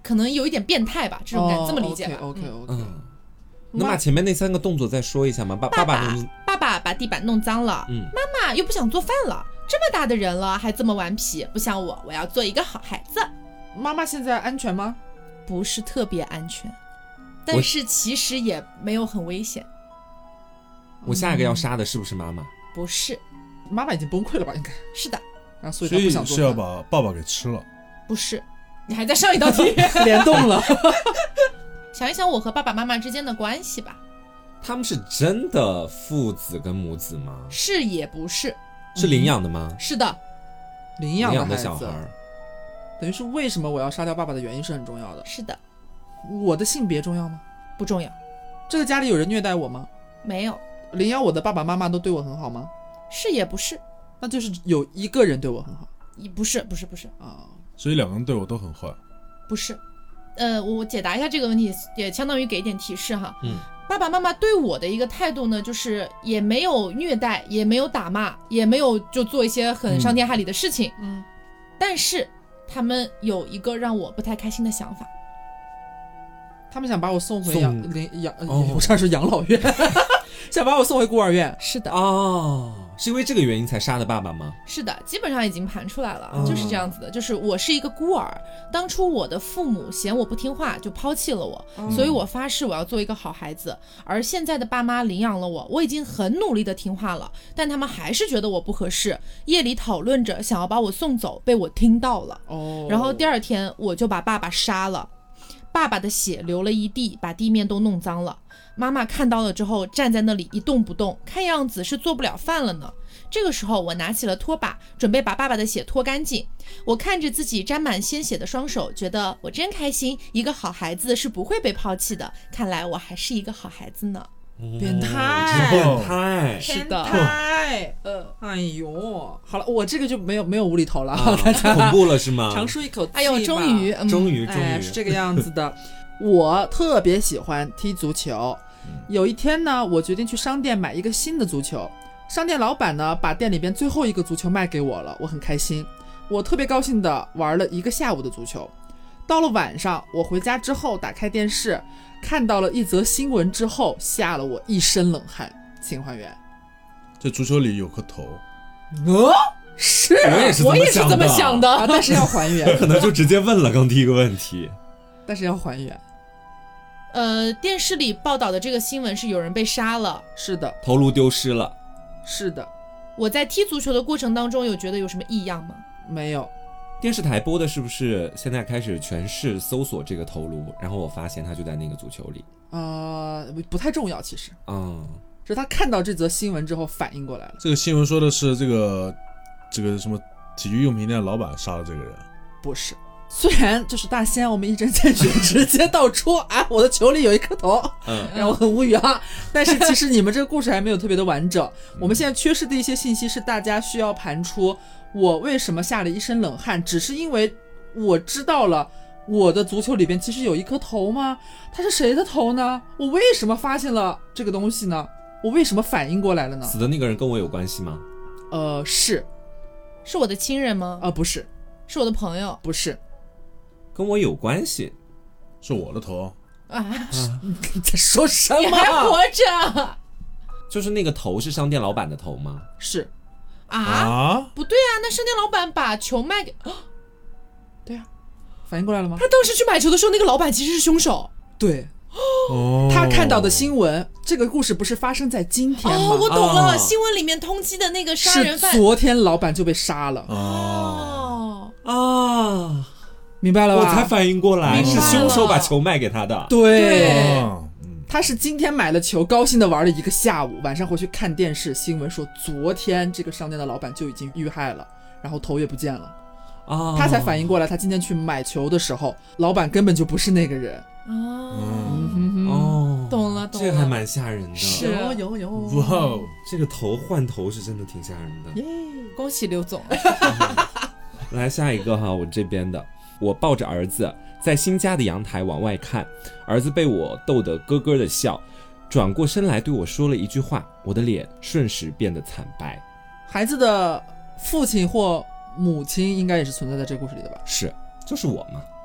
可能有一点变态吧，这种感、 哦、 这么理解吧。 OK OK OK， 嗯，能把前面那三个动作再说一下吗？爸爸爸弄爸爸把地板弄脏了， 嗯， 妈妈又不想做饭了，这么大的人了还这么顽皮，不像我，我要做一个好孩子。 妈妈现在安全吗？ 不是特别安全，但是其实也没有很危险。 我下一个要杀的是不是妈妈？ 不是， 妈妈已经崩溃了吧？应该是的， 然后所以所以她不想做饭， 是要把爸爸给吃了。 不是，你还在上一道题。 联动了。 想一想我和爸爸妈妈之间的关系吧， 他们是真的父子跟母子吗？ 是也不是？ 是领养的吗？ 是的， 领养领养的孩子， 小孩， 等于是为什么我要杀掉爸爸的原因是很重要的。 是的， 我的性别重要吗？ 不重要。 这个家里有人虐待我吗？ 没有， 领养我的爸爸妈妈都对我很好吗？ 是也不是？ 那就是有一个人对我很好也不是，不是，不是， 啊。 所以两个人对我都很坏。 不是。呃，我我解答一下这个问题，也相当于给一点提示哈。 嗯， 爸爸妈妈对我的一个态度呢，就是也没有虐待，也没有打骂，也没有就做一些很伤天害理的事情。 嗯， 但是他们有一个让我不太开心的想法。 他们想把我送回送养领养，呃哦我上是养老院，想把我送回孤儿院。 是的， 哦，是因为这个原因才杀的爸爸吗？ 是的，基本上已经盘出来了， 哦就是这样子的。就是我是一个孤儿，当初我的父母嫌我不听话，就抛弃了我， 嗯所以我发誓我要做一个好孩子。而现在的爸妈领养了我，我已经很努力的听话了，但他们还是觉得我不合适，夜里讨论着想要把我送走，被我听到了。 哦， 然后第二天我就把爸爸杀了，爸爸的血流了一地，把地面都弄脏了。妈妈看到了之后站在那里一动不动，看样子是做不了饭了呢。这个时候我拿起了拖把，准备把爸爸的血拖干净。我看着自己沾满鲜血的双手，觉得我真开心，一个好孩子是不会被抛弃的，看来我还是一个好孩子呢。 变态哦变态， 是的变态，呃，哎呦，好了，我这个就没有没有无厘头了， 啊大家恐怖了是吗？ 长舒一口气吧。 哎呦，终于，嗯、 终于终哎， 于是这个样子的。我特别喜欢踢足球。有一天呢，我决定去商店买一个新的足球。商店老板呢，把店里边最后一个足球卖给我了，我很开心。我特别高兴的玩了一个下午的足球。到了晚上，我回家之后打开电视，看到了一则新闻之后，吓了我一身冷汗。请还原。 这足球里有颗头。 哦，是， 我也是这么我也是这么想的想的， 啊，但是要还原， 可能就直接问了刚第一个问题。 但是要还原。 呃，电视里报道的这个新闻是有人被杀了。 是的， 头颅丢失了。 是的， 我在踢足球的过程当中有觉得有什么异样吗？ 没有。 电视台播的是不是现在开始全市搜索这个头颅？然后我发现他就在那个足球里。 呃，不太重要，其实。 嗯， 是他看到这则新闻之后反应过来了。 这个新闻说的是这个这个什么体育用品店老板杀了这个人。 不是，虽然就是大仙我们一针见血直接道出啊，我的球里有一颗头， 嗯， 让我很无语啊。但是其实你们这个故事还没有特别的完整。我们现在缺失的一些信息是大家需要盘出我为什么下了一身冷汗，只是因为我知道了我的足球里边其实有一颗头吗？它是谁的头呢？我为什么发现了这个东西呢？我为什么反应过来了呢？ 死的那个人跟我有关系吗？ 呃，是， 是我的亲人吗？ 呃，不是， 是我的朋友不是， 跟我有关系。 是我的头。 啊？ 你在说什么？ 你还活着就是那个头是商店老板的头吗？ 是， 啊？ 啊？ 不对啊，那商店老板把球卖给…… 对啊，反应过来了吗？ 他当时去买球的时候，那个老板其实是凶手。 对， 哦， 他看到的新闻，这个故事不是发生在今天吗？ 哦，我懂了， 哦新闻里面通缉的那个杀是人犯。 昨天老板就被杀了， 哦， 哦， 啊， 明白了吧？ 我才反应过来，是明白了凶手把球卖给他的。 对， 对哦嗯他是今天买了球，高兴的玩了一个下午，晚上回去看电视，新闻说昨天这个商店的老板就已经遇害了，然后头也不见了， 啊， 他才反应过来，他今天去买球的时候，老板根本就不是那个人。 哦， 嗯哼， 哦， 懂了懂了这个还蛮吓人的。 是有有有， 哇哦， 这个头换头是真的挺吓人的。 恭喜刘总。 来下一个哈，我这边的，我抱着儿子在新家的阳台往外看，儿子被我逗得咯咯的笑，转过身来对我说了一句话，我的脸瞬时变得惨白。 孩子的父亲或母亲应该也是存在在这个故事里的吧？ 是，就是我嘛。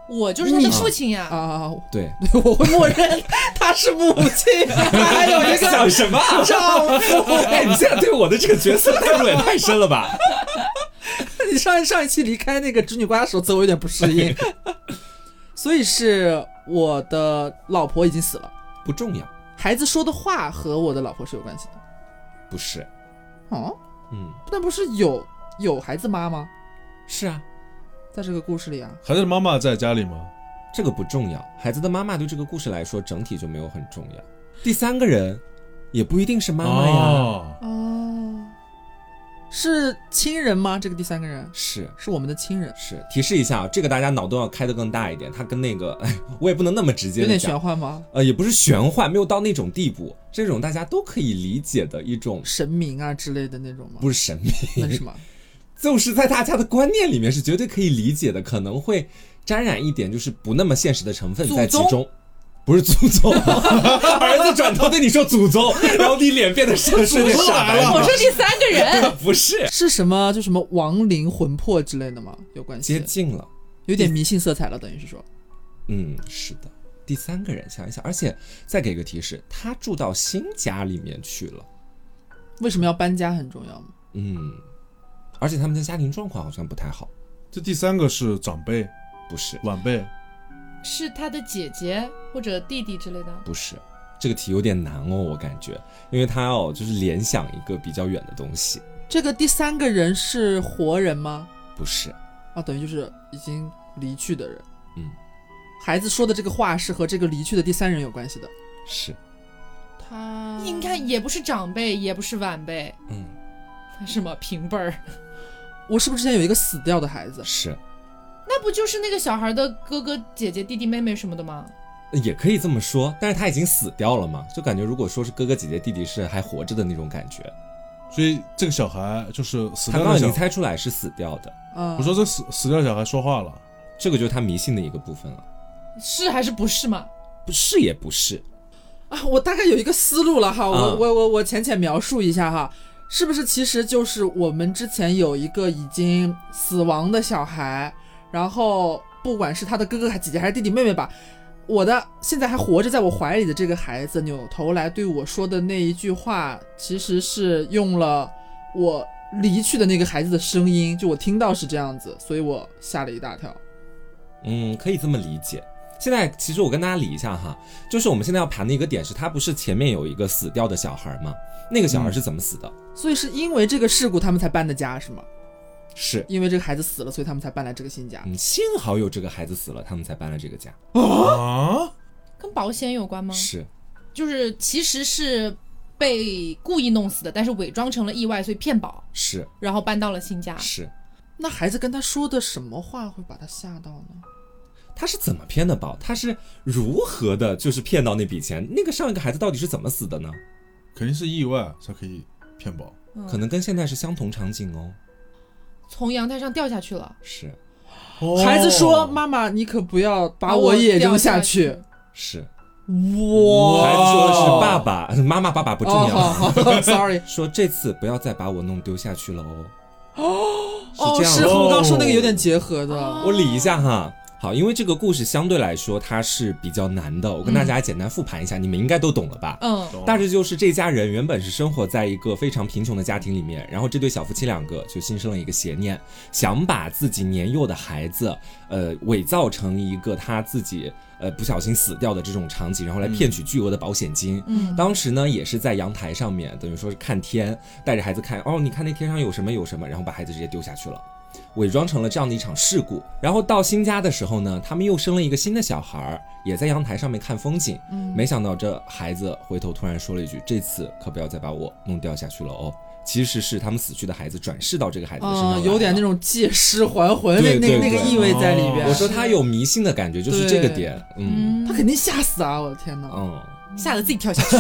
我就是他的父亲呀。 啊， 对， 对，我会默认他是母亲，还有一个想什么啊丈夫。 哎，你现在对我的这个角色代入也太深了吧？ 你上上一期离开那个织女瓜手词，我有点不适应。所以是我的老婆已经死了， 不重要， 孩子说的话和我的老婆是有关系的。 不是， 哦， 嗯， 那不是有有孩子妈吗？ 是啊， 在这个故事里啊， 孩子的妈妈在家里吗？ 这个不重要，孩子的妈妈对这个故事来说整体就没有很重要。第三个人也不一定是妈妈呀。 哦， 哦，是亲人吗？这个第三个人是是我们的亲人， 是，提示一下，这个大家脑洞要开得更大一点，它跟那个，哎，我也不能那么直接的讲， 有点玄幻吗？ 呃，也不是玄幻，没有到那种地步，这种大家都可以理解的一种， 神明啊之类的那种吗？ 不是神明， 那是什么？ 就是在大家的观念里面是绝对可以理解的，可能会沾染一点就是不那么现实的成分在其中。不是祖宗，儿子转头对你说祖宗，然后你脸变得是是点傻白了。 我说第三个人不是， 是什么？就什么亡灵魂魄之类的吗？有关系？ 接近了， 有点迷信色彩了，等于是说。 嗯，是的。第三个人想一想，而且再给个提示，他住到新家里面去了。 为什么要搬家很重要吗？ 嗯，而且他们的家庭状况好像不太好。 这第三个是长辈， 不是晚辈， 是他的姐姐或者弟弟之类的。 不是，这个题有点难哦，我感觉，因为他要就是联想一个比较远的东西。 这个第三个人是活人吗？ 不是， 啊，等于就是已经离去的人。 嗯， 孩子说的这个话是和这个离去的第三人有关系的。 是， 他你看，也不是长辈，也不是晚辈， 嗯， 他什么平辈儿？ 我是不是之前有一个死掉的孩子？ 是， 那不就是那个小孩的哥哥姐姐弟弟妹妹什么的吗？ 也可以这么说，但是他已经死掉了嘛，就感觉如果说是哥哥姐姐弟弟是还活着的那种感觉。 所以这个小孩就是死他掉的小孩。 刚刚已经猜出来是死掉的， 啊， 我说这死死掉的小孩说话了， 这个就是他迷信的一个部分了。 是还是不是嘛？ 不是也不是， 啊，我大概有一个思路了哈，我、 嗯我我我浅浅描述一下哈，是不是其实就是我们之前有一个已经死亡的小孩，然后不管是他的哥哥还姐姐还是弟弟妹妹吧，我的现在还活着在我怀里的这个孩子扭头来对我说的那一句话，其实是用了我离去的那个孩子的声音，就我听到是这样子，所以我吓了一大跳。 嗯，可以这么理解。现在其实我跟大家理一下哈，就是我们现在要盘的一个点是，他不是前面有一个死掉的小孩吗？那个小孩是怎么死的？ 所以是因为这个事故他们才搬的家是吗？ 是因为这个孩子死了，所以他们才搬来这个新家。 嗯，幸好有这个孩子死了，他们才搬了这个家。 啊， 跟保险有关吗？ 是， 就是其实是被故意弄死的，但是伪装成了意外，所以骗保， 是， 然后搬到了新家。 是。 那孩子跟他说的什么话会把他吓到呢？ 他是怎么骗的保？他是如何的，就是骗到那笔钱？那个上一个孩子到底是怎么死的呢？ 肯定是意外才可以骗保。 嗯可能跟现在是相同场景哦。 从阳台上掉下去了， 是哦孩子说：“妈妈，你可不要把我也扔下去。 是， 哇！ 孩子说的是爸爸，妈妈爸爸不重要。 哦、好好，sorry。 说这次不要再把我弄丢下去了哦。 哦， 是这样的是和我刚刚说那个有点结合的。 哦我理一下哈。好，因为这个故事相对来说它是比较难的，我跟大家简单复盘一下，你们应该都懂了吧？ 嗯， 大致就是这家人原本是生活在一个非常贫穷的家庭里面，然后这对小夫妻两个就心生了一个邪念，想把自己年幼的孩子，呃，伪造成一个他自己呃不小心死掉的这种场景，然后来骗取巨额的保险金。 嗯， 当时呢也是在阳台上面，等于说是看天，带着孩子看，哦，你看那天上有什么有什么，然后把孩子直接丢下去了。伪装成了这样的一场事故，然后到新家的时候呢，他们又生了一个新的小孩，也在阳台上面看风景。嗯，没想到这孩子回头突然说了一句：“这次可不要再把我弄掉下去了哦。”其实是他们死去的孩子转世到这个孩子的身上来了、 嗯，有点那种借尸还魂对对对那那个意味在里边。 我说他有迷信的感觉，就是这个点。嗯， 他肯定吓死啊！我的天哪！ 嗯， 吓得自己跳下去。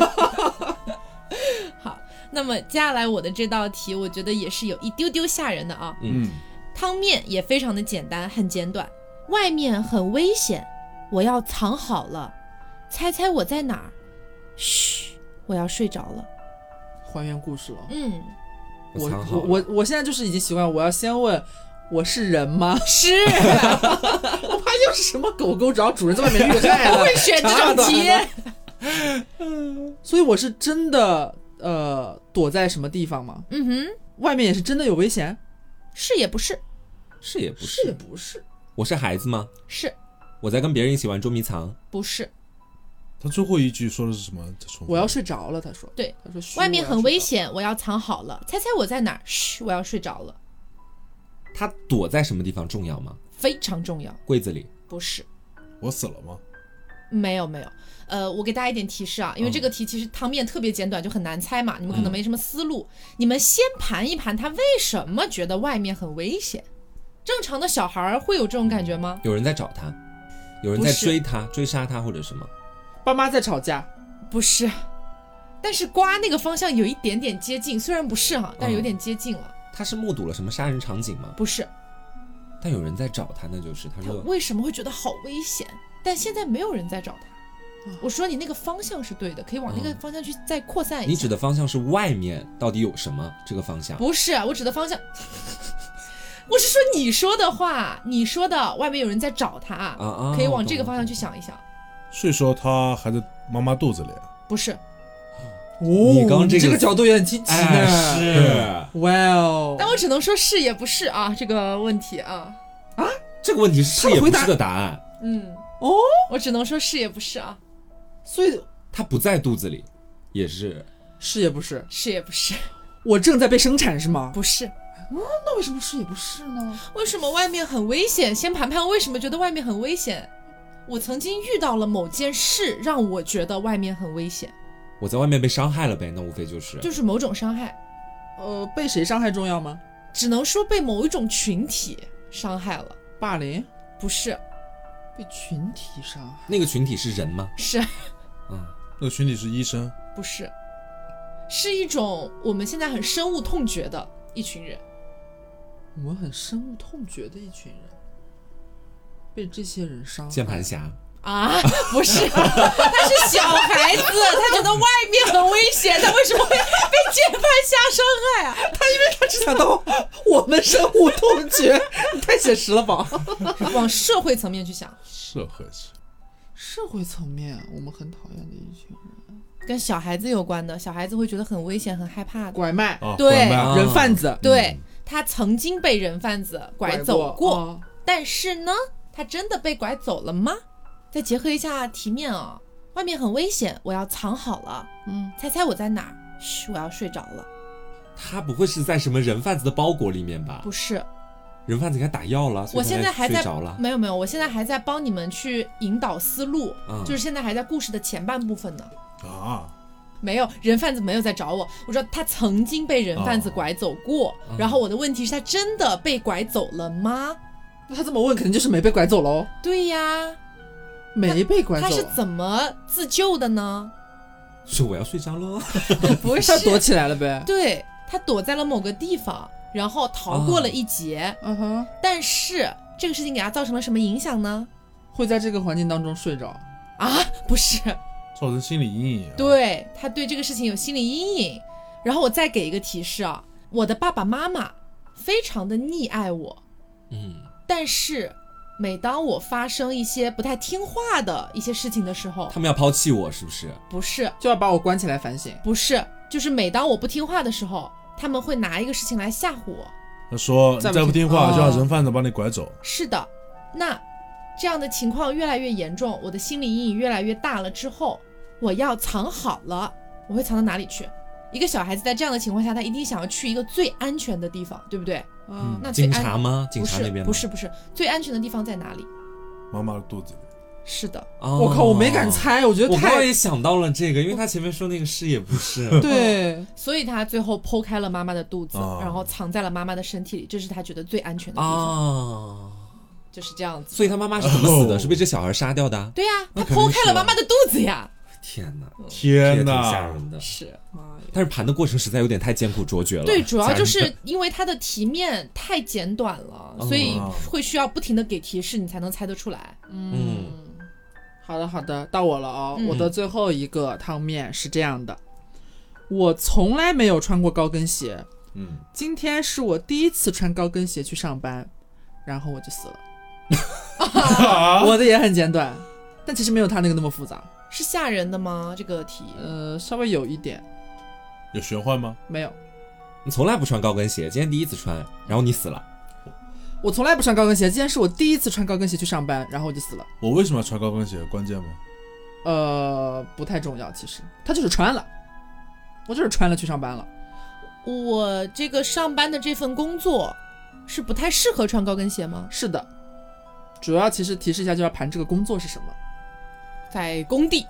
好。那么接下来我的这道题我觉得也是有一丢丢吓人的啊。 嗯， 汤面也非常的简单很简短，外面很危险，我要藏好了，猜猜我在哪儿？嘘，我要睡着了。 还原故事了。 嗯， 我藏好了我我我现在就是已经习惯，我要先问我是人吗？ 是， 我怕又是什么狗狗，只要主人在外面遇害了， 不会选这种题。 所以我是真的呃躲在什么地方吗？ 嗯哼， 外面也是真的有危险？ 是也不是？ 是也不是？ 是也不是？ 我是孩子吗？ 是。 我在跟别人一起玩捉迷藏？ 不是。 他最后一句说的是什么？ 我要睡着了。他说， 对， 他说外面很危险，我要藏好了。猜猜我在哪儿？嘘，我要睡着了。 他躲在什么地方重要吗？ 非常重要。 柜子里？ 不是。 我死了吗？ 没有没有。呃，我给大家一点提示啊，因为这个题其实汤面特别简短，就很难猜嘛，你们可能没什么思路。嗯、你们先盘一盘，他为什么觉得外面很危险？正常的小孩会有这种感觉吗？ 有人在找他，有人在追他，追杀他或者什么？ 爸妈在吵架？ 不是。但是瓜那个方向有一点点接近，虽然不是哈，但是有点接近了。嗯、 他是目睹了什么杀人场景吗？ 不是。 但有人在找他，那就是他说他为什么会觉得好危险？但现在没有人在找他。我说你那个方向是对的，可以往那个方向去再扩散一下。 你指的方向是外面到底有什么？这个方向不是，我指的方向，我是说你说的话，你说的外面有人在找他，啊啊、可以往这个方向去想一想。 所以说他还在妈妈肚子里？ 不是。 哦，你刚这个、这个角度也很清晰呢。 哎、是， 哇哦！ 但我只能说是也不是啊，这个问题啊啊，这个问题是也不是的答案。 嗯，哦，我只能说是也不是啊。 所以他不在肚子里，也是是也不是， 是也不是。 我正在被生产是吗？ 不是。 嗯，那为什么是也不是呢？ 为什么外面很危险？先盘盘为什么觉得外面很危险？我曾经遇到了某件事，让我觉得外面很危险。 我在外面被伤害了呗，那无非就是就是某种伤害。 呃，被谁伤害重要吗？ 只能说被某一种群体伤害了。 霸凌？ 不是。 被群体伤害？ 那个群体是人吗？ 是。 嗯， 那个群体是医生？ 不是，是一种我们现在很深恶痛绝的一群人。 我们很深恶痛绝的一群人，被这些人伤害。 键盘侠啊，不是，他是小孩子，他觉得外面很危险，他为什么会被键盘侠伤害啊？ 他因为他只想到我们深恶痛绝，你太写实了吧？ 往社会层面去想， 社会层， 社会层面，我们很讨厌的一群人， 跟小孩子有关的，小孩子会觉得很危险、很害怕的。 拐卖， 哦、 对， 拐卖人贩子， 对、嗯、他曾经被人贩子拐走过， 过哦、 但是呢，他真的被拐走了吗？再结合一下题面啊、哦，外面很危险，我要藏好了。嗯，猜猜我在哪儿？嘘，我要睡着了。 他不会是在什么人贩子的包裹里面吧？ 不是， 人贩子给他打药了， 我现在还在睡着了。 没有没有，我现在还在帮你们去引导思路，嗯、就是现在还在故事的前半部分呢。 啊， 没有，人贩子没有在找我，我说他曾经被人贩子拐走过，哦、然后我的问题是他真的被拐走了吗？ 那他这么问，肯定就是没被拐走喽。 对呀。 没被拐走， 他是怎么自救的呢？ 是我要睡着了， 不是， 他躲起来了呗。 对，他躲在了某个地方，然后逃过了一劫。 嗯哼、uh-huh ， 但是这个事情给他造成了什么影响呢？ 会在这个环境当中睡着啊？不是， 造成心理阴影、啊。 对，他对这个事情有心理阴影。然后我再给一个提示啊，我的爸爸妈妈非常的溺爱我， 嗯， 但是。每当我发生一些不太听话的一些事情的时候， 他们要抛弃我是不是？ 不是， 就要把我关起来反省。 不是，就是每当我不听话的时候，他们会拿一个事情来吓唬我。 他说你再不听话，就让人贩子把你拐走。 是的，那这样的情况越来越严重，我的心理阴影越来越大了之后，我要藏好了，我会藏到哪里去？一个小孩子在这样的情况下，他一定想要去一个最安全的地方，对不对？ 嗯， 那警察吗？警察那边不是不是，最安全的地方在哪里？ 妈妈的肚子里。 是的。 哦、 我靠，我没敢猜，我觉得太…… 我刚也想到了这个，因为他前面说那个是也不是。 对， 所以他最后剖开了妈妈的肚子， 哦、 然后藏在了妈妈的身体里，这是他觉得最安全的地方。 哦， 就是这样子。 所以他妈妈是怎么死的？是被这小孩杀掉的？ 对呀、啊，他剖开了妈妈的肚子呀。 天哪， 天哪， 挺吓人的。 是， 但是盘的过程实在有点太艰苦卓绝了。 对，主要就是因为它的题面太简短了，所以会需要不停的给提示，你才能猜得出来。 嗯，嗯好的好的，到我了哦、嗯。我的最后一个汤面是这样的：我从来没有穿过高跟鞋， 嗯， 今天是我第一次穿高跟鞋去上班， 然后我就死了。我的也很简短，但其实没有他那个那么复杂。 是吓人的吗？这个题？ 呃，稍微有一点。 有玄幻吗？ 没有。 你从来不穿高跟鞋，今天第一次穿，然后你死了。 我从来不穿高跟鞋，今天是我第一次穿高跟鞋去上班，然后我就死了。 我为什么要穿高跟鞋？关键吗？ 呃，不太重要，其实他就是穿了，我就是穿了去上班了。 我这个上班的这份工作是不太适合穿高跟鞋吗？ 是的，主要其实提示一下，就要盘这个工作是什么。 在工地。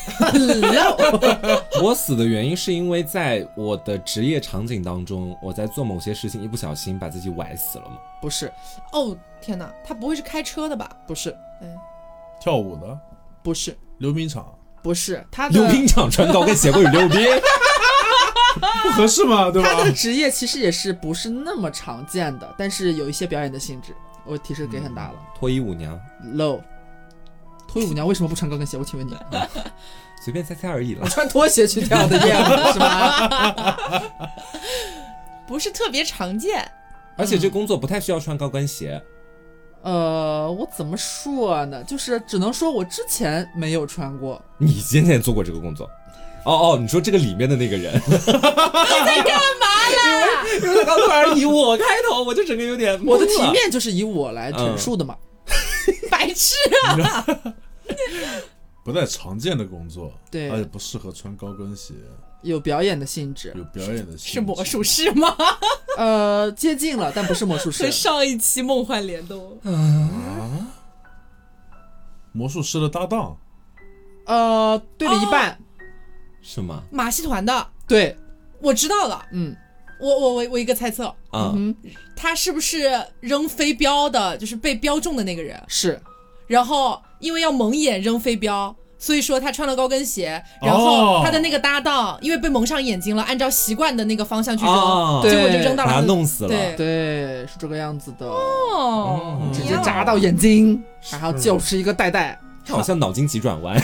我死的原因是因为在我的职业场景当中，我在做某些事情一不小心把自己崴死了吗？ 不是。 哦天哪，他不会是开车的吧？ 不是。 嗯， 跳舞的？ 不是。 溜冰场？ 不是。他的溜冰场穿高跟鞋会溜冰？ 不合适吗？对吧？ 他的职业其实也是不是那么常见的，但是有一些表演的性质。我提示给很大了。 脱衣舞娘 low。脱衣舞娘为什么不穿高跟鞋？我请问你。 随便猜猜而已了。 我穿拖鞋去跳的燕子是吗？ 不是特别常见， 而且这工作不太需要穿高跟鞋。 呃，我怎么说呢？就是只能说我之前没有穿过。 你今天做过这个工作？哦哦，你说这个里面的那个人。你在干嘛啦？ 因为他刚突然以我开头，我就整个有点懵了。 我的题面就是以我来陈述的嘛。 嗯、白痴啊！ 不太常见的工作， 对， 而且不适合穿高跟鞋， 有表演的性质， 有表演的性质， 是魔术师吗？ 呃，接近了，但不是魔术师。 和上一期梦幻联动啊，魔术师的搭档， 呃，对了一半，哦、 是吗？ 马戏团的， 对， 我知道了， 嗯， 我我我我一个猜测， 啊、 嗯， 他是不是扔飞镖的，就是被标中的那个人？ 是。 然后因为要蒙眼扔飞镖，所以说他穿了高跟鞋，然后他的那个搭档、哦、因为被蒙上眼睛了，按照习惯的那个方向去扔、哦、结果就扔到了， 把他弄死了。 对对，是这个样子的哦、 嗯，直接扎到眼睛，然后就是一个袋袋， 好像脑筋急转弯。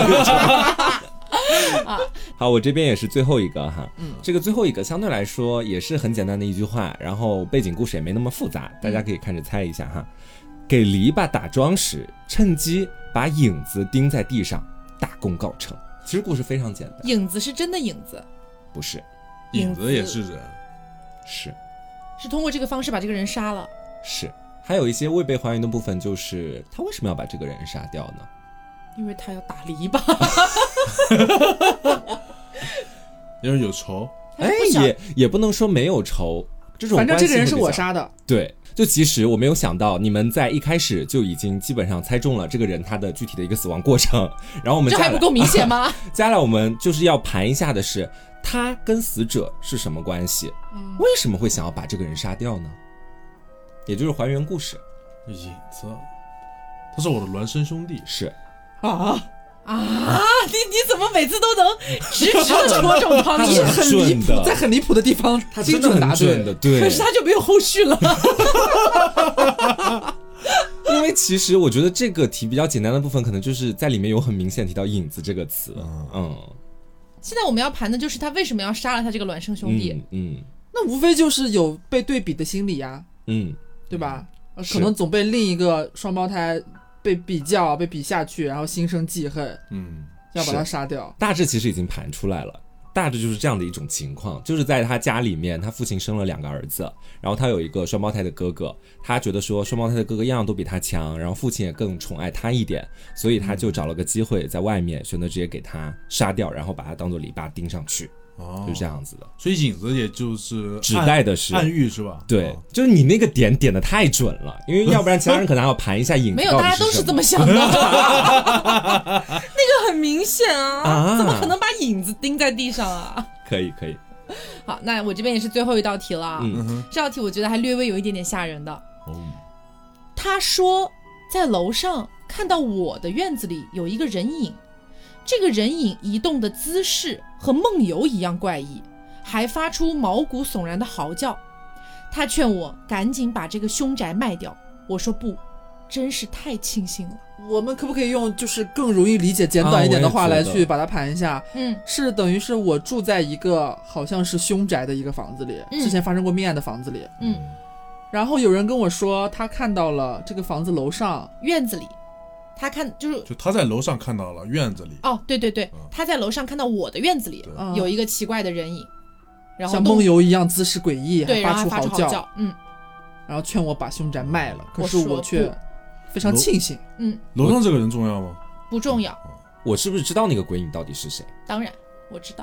好，我这边也是最后一个哈、嗯，这个最后一个相对来说也是很简单的一句话，然后背景故事也没那么复杂，大家可以看着猜一下哈。给篱笆打桩时，趁机把影子钉在地上，大功告成。其实故事非常简单。 影子是真的影子？ 不是， 影子也是人， 是是通过这个方式把这个人杀了。 是，还有一些未被还原的部分，就是他为什么要把这个人杀掉呢？ 因为他要打篱笆。 因为有仇。 哎，也也不能说没有仇，这种反正这个人是我杀的。 对。就其实我没有想到你们在一开始就已经基本上猜中了这个人他的具体的一个死亡过程，然后我们这还不够明显吗？ 接下来我们就是要盘一下的是他跟死者是什么关系、嗯、为什么会想要把这个人杀掉呢？也就是还原故事。 影子他是我的孪生兄弟。 是啊啊！你你怎么每次都能直直的戳中他？ 你是很离谱，在很离谱的地方他精准答对的，对。 可是他就没有后续了。 因为其实我觉得这个题比较简单的部分，可能就是在里面有很明显提到影子这个词。嗯嗯。 现在我们要盘的就是他为什么要杀了他这个孪生兄弟。 嗯。嗯那无非就是有被对比的心理呀。 嗯， 对吧？可能总被另一个双胞胎被比较被比下去，然后心生记恨， 嗯， 要把他杀掉。 大致其实已经盘出来了，大致就是这样的一种情况，就是在他家里面，他父亲生了两个儿子，然后他有一个双胞胎的哥哥，他觉得说双胞胎的哥哥样样都比他强，然后父亲也更宠爱他一点，所以他就找了个机会在外面选择直接给他杀掉，然后把他当做篱笆钉上去。哦，就这样子的。 所以影子也就是指代的是暗喻是吧？ 对、哦，就是你那个点点的太准了，因为要不然其他人可能还要盘一下影子。 没有，大家都是这么想的。那个很明显啊，啊，怎么可能把影子钉在地上啊？ 可以可以。 好，那我这边也是最后一道题了。 嗯， 这道题我觉得还略微有一点点吓人的。 哦， 他说在楼上看到我的院子里有一个人影。这个人影移动的姿势和梦游一样怪异，还发出毛骨悚然的嚎叫。他劝我赶紧把这个凶宅卖掉，我说不，真是太庆幸了。 我们可不可以用就是更容易理解简短一点的话来去把它盘一下？ 嗯， 是等于是我住在一个好像是凶宅的一个房子里，嗯、之前发生过命案的房子里。 嗯， 然后有人跟我说他看到了这个房子楼上院子里，他看就是就他在楼上看到了院子里， 哦，对对对， 嗯他在楼上看到我的院子里嗯有一个奇怪的人影，然后动像梦游一样姿势诡异， 对，然后还发还发出嚎出嚎叫，嗯然后劝我把凶宅卖了，可是我说我却非常庆幸。 嗯， 楼上这个人重要吗？ 不重要， 我是不是知道那个鬼影到底是谁？ 当然我知道，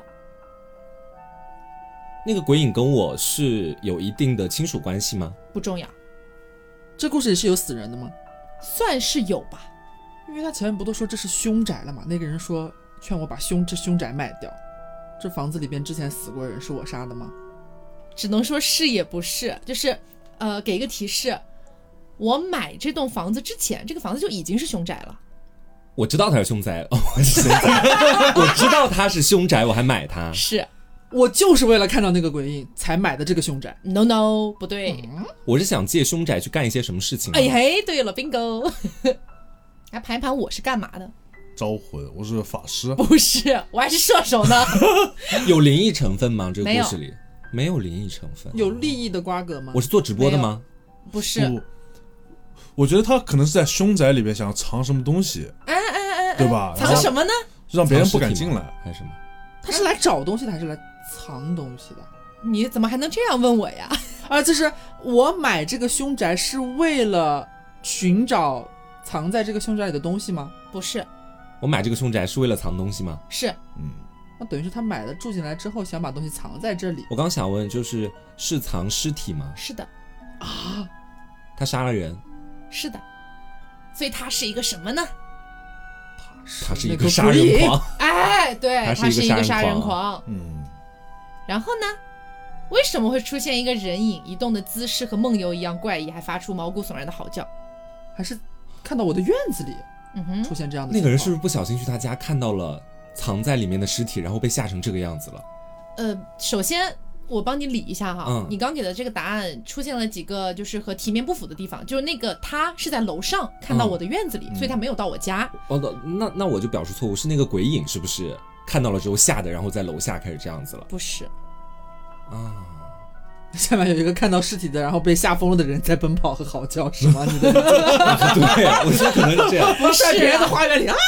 那个鬼影跟我是有一定的亲属关系吗？ 不重要， 这故事里是有死人的吗？ 算是有吧。 因为他前面不都说这是凶宅了吗？那个人说劝我把凶这凶宅卖掉，这房子里边之前死过人是我杀的吗？ 只能说是也不是，就是呃，给一个提示，我买这栋房子之前，这个房子就已经是凶宅了。 我知道他是凶宅，哦，我是凶宅，我知道他是凶宅，我还买它。 是我就是为了看到那个鬼影才买的这个凶宅。 ，no no， 不对。 我是想借凶宅去干一些什么事情吗？ 哎嘿，对了 ，bingo。来盘一盘我是干嘛的？ 招魂，我是法师。 不是，我还是射手呢。 有灵异成分吗？这个没有故事里没有灵异成分。 有利益的瓜葛吗？ 我是做直播的吗？ 不是， 我我觉得他可能是在凶宅里边想藏什么东西， 哎哎哎哎， 对吧？ 藏什么呢？ 让别人不敢进来。 还是什么？ 他是来找东西的还是来藏东西的？ 你怎么还能这样问我呀？ 啊，就是我买这个凶宅是为了寻找藏在这个凶宅里的东西吗？ 不是， 我买这个凶宅是为了藏东西吗？ 是嗯， 那等于是他买了住进来之后想把东西藏在这里我刚想问，就是是藏尸体吗？ 是的， 啊？ 他杀了人， 是的。所以他是一个什么呢？ 他是一那个个杀人鬼狂。 哎，对， 他他是一个杀是一个杀人人狂狂。 嗯， 然后呢？为什么会出现一个人影移动的姿势和梦游一样怪异，还发出毛骨悚然的嚎叫？ 还是看到我的院子里嗯哼， 出现这样的那个人是情不是不小心去他家看到了藏在里面的尸体，然后被吓成这个样子了？ 呃，首先我帮你理一下哈， 嗯你刚给的这个答案出现了几个就是和题面不符的地方，就是那个他是在楼上看到我的院子里， 嗯所以他没有到我家。 哦，那那我就表示错误，是那个鬼影是不是看到了之后吓的，然后在楼下开始这样子了？ 不是， 啊， 下面有一个看到尸体的然后被吓疯了的人在奔跑和嚎叫，是吗？你的理解对，我觉得可能是这样。 不是、 在别人的啊， 花园里啊，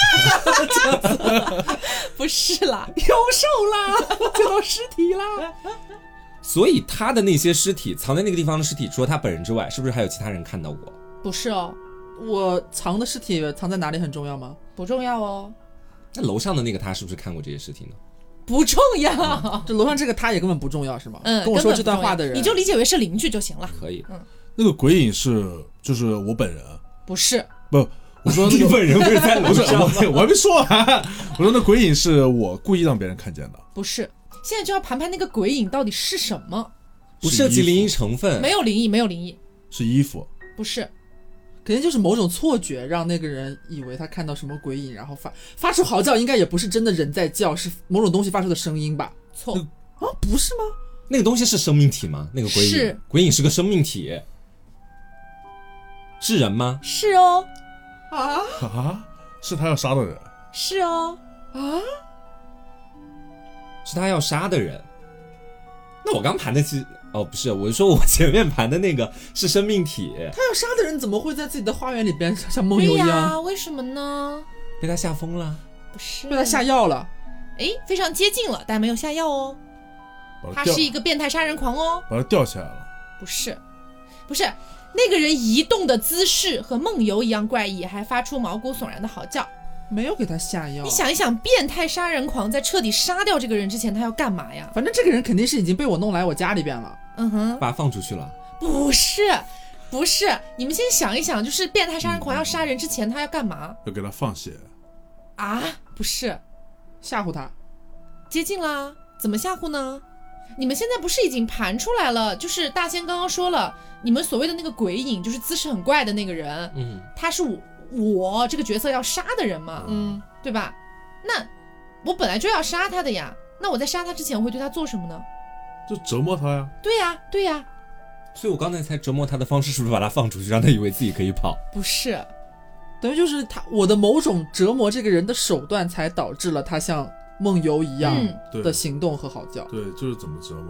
不是啦，有兽啦，见到尸体啦。 所以他的那些尸体藏在那个地方的尸体，除了他本人之外，是不是还有其他人看到过？ 不是哦， 我藏的尸体藏在哪里很重要吗？ 不重要哦， 那楼上的那个他是不是看过这些尸体呢？ 不重要。 这楼上这个他也根本不重要是吗？ 嗯， 跟我说这段话的人， 你就理解为是邻居就行了。 可以， 那个鬼影是就是我本人， 不是， 不，我说那你个本人不是在楼不是上吗？ 我我还没说完，我说那鬼影是我故意让别人看见的， 不是。现在就要盘盘那个鬼影到底是什么？ 不涉及灵异成分， 没有灵异，没有灵异， 是衣服。 不是。 肯定就是某种错觉，让那个人以为他看到什么鬼影，然后发发出嚎叫，应该也不是真的人在叫，是某种东西发出的声音吧？ 错， 啊，不是吗？ 那个东西是生命体吗？那个鬼影， 是鬼影是个生命体，是人吗？ 是哦， 啊啊，是他要杀的人。 是哦， 啊！ 是他要杀的人。那我刚盘的是哦，不是，我是说我前面盘的那个是生命体， 他要杀的人怎么会在自己的花园里边像梦游对一样？ 呀，为什么呢？ 被他吓疯了。 不是， 被他下药了？ 哎，非常接近了，但没有下药哦。 把他吊他是一个变态杀人狂哦。 把他吊起来了。 不是，不是，那个人移动的姿势和梦游一样怪异，还发出毛骨悚然的嚎叫。 没有给他下药。 你想一想，变态杀人狂在彻底杀掉这个人之前，他要干嘛呀？ 反正这个人肯定是已经被我弄来我家里边了。 嗯哼， 把他放出去了。 不是，不是，你们先想一想，就是变态杀人狂要杀人之前，他要干嘛要给他放血。 啊？不是， 吓唬他。 接近啦，怎么吓唬呢？你们现在不是已经盘出来了？就是大仙刚刚说了，你们所谓的那个鬼影，就是姿势很怪的那个人， 嗯， 他是我我这个角色要杀的人嘛， 嗯， 对吧？那我本来就要杀他的呀，那我在杀他之前我会对他做什么呢？ 就折磨他呀。 对呀，对呀， 所以我刚才才折磨他的方式是不是把他放出去，让他以为自己可以跑？ 不是， 等于就是他我的某种折磨这个人的手段，才导致了他像梦游一样嗯对的行动和嚎叫。 对，就是怎么折磨的。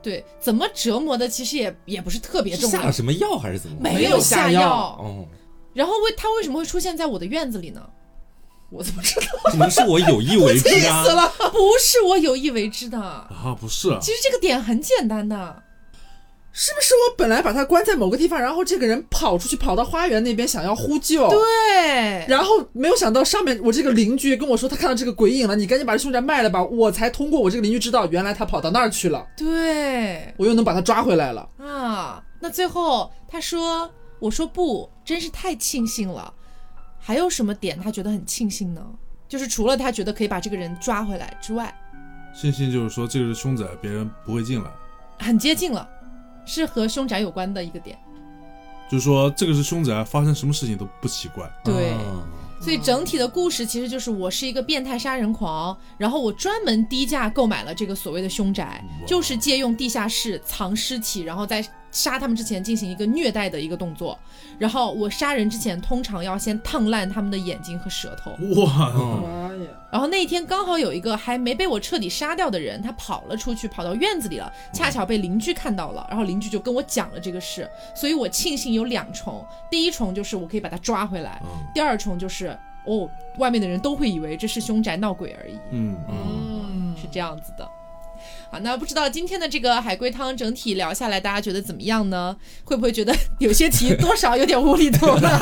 对，怎么折磨的其实也也不是特别重要， 下了什么药还是怎么？ 没有下药。 哦， 然后为他为什么会出现在我的院子里呢？ 我怎么知道？ 可能是我有意为之啊！ 死了， 不是我有意为之的啊，不是啊， 其实这个点很简单的。 是不是我本来把他关在某个地方，然后这个人跑出去，跑到花园那边想要呼救？ 对， 然后没有想到上面我这个邻居跟我说他看到这个鬼影了，你赶紧把这凶宅卖了吧，我才通过我这个邻居知道原来他跑到那儿去了， 对， 我又能把他抓回来了啊。那最后他说，我说不，真是太庆幸了。还有什么点他觉得很庆幸呢？就是除了他觉得可以把这个人抓回来之外， 庆幸就是说这个是凶宅，别人不会进来， 很接近了，是和凶宅有关的一个点。 就是说这个是凶宅，发生什么事情都不奇怪。 对。 啊所以整体的故事其实就是我是一个变态杀人狂，然后我专门低价购买了这个所谓的凶宅，就是借用地下室藏尸体，然后在杀他们之前进行一个虐待的一个动作。然后我杀人之前通常要先烫烂他们的眼睛和舌头。 哇， 妈呀！ 然后那一天刚好有一个还没被我彻底杀掉的人，他跑了出去，跑到院子里了，恰巧被邻居看到了，然后邻居就跟我讲了这个事。所以我庆幸有两重，第一重就是我可以把他抓回来，第二重就是哦，外面的人都会以为这是凶宅闹鬼而已。 嗯嗯，是这样子的。好，那不知道今天的这个海龟汤整体聊下来，大家觉得怎么样呢？会不会觉得有些题多少有点无厘头呢？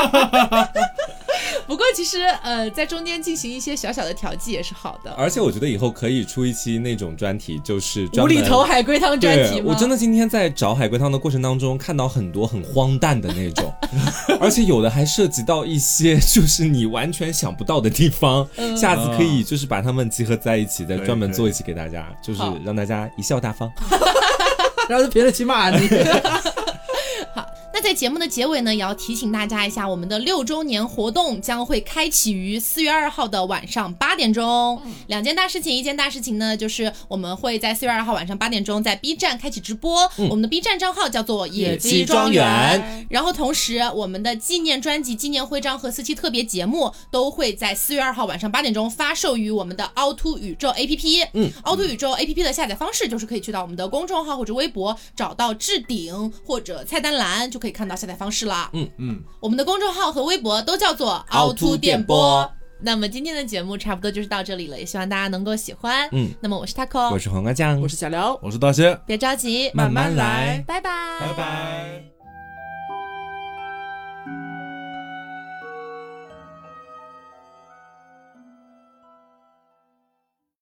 不过其实呃，在中间进行一些小小的调剂也是好的。 而且我觉得以后可以出一期那种专题，就是专无门厘头海龟汤专题吗？ 对，我真的今天在找海龟汤的过程当中，看到很多很荒诞的那种，而且有的还涉及到一些就是你完全想不到的地方。 嗯、 下次可以就是把它们集合在一起，再专门做一期给大家， 嗯、 就是让大家一笑大方， 然后就评论区骂你。 好，那在节目的结尾呢，也要提醒大家一下，我们的六周年活动将会开启于四月二号的晚上八点钟。嗯、两件大事情，一件大事情呢，就是我们会在四月二号晚上八点钟在 B 站开启直播，嗯、我们的 B 站账号叫做野鸡庄园。然后同时，我们的纪念专辑、纪念徽章和四期特别节目都会在四月二号晚上八点钟发售于我们的凹凸宇宙 A P P。嗯，凹凸宇宙 A P P 的下载方式就是可以去到我们的公众号或者微博，找到置顶或者菜单栏就可以看到下载方式啦。 嗯嗯， 我们的公众号和微博都叫做凹凸电波。那么今天的节目差不多就是到这里了，也希望大家能够喜欢。嗯，那么我是 Taco， 我是黄瓜酱， 我是小刘， 我是大仙， 别着急， 慢慢来， 拜拜， 拜拜。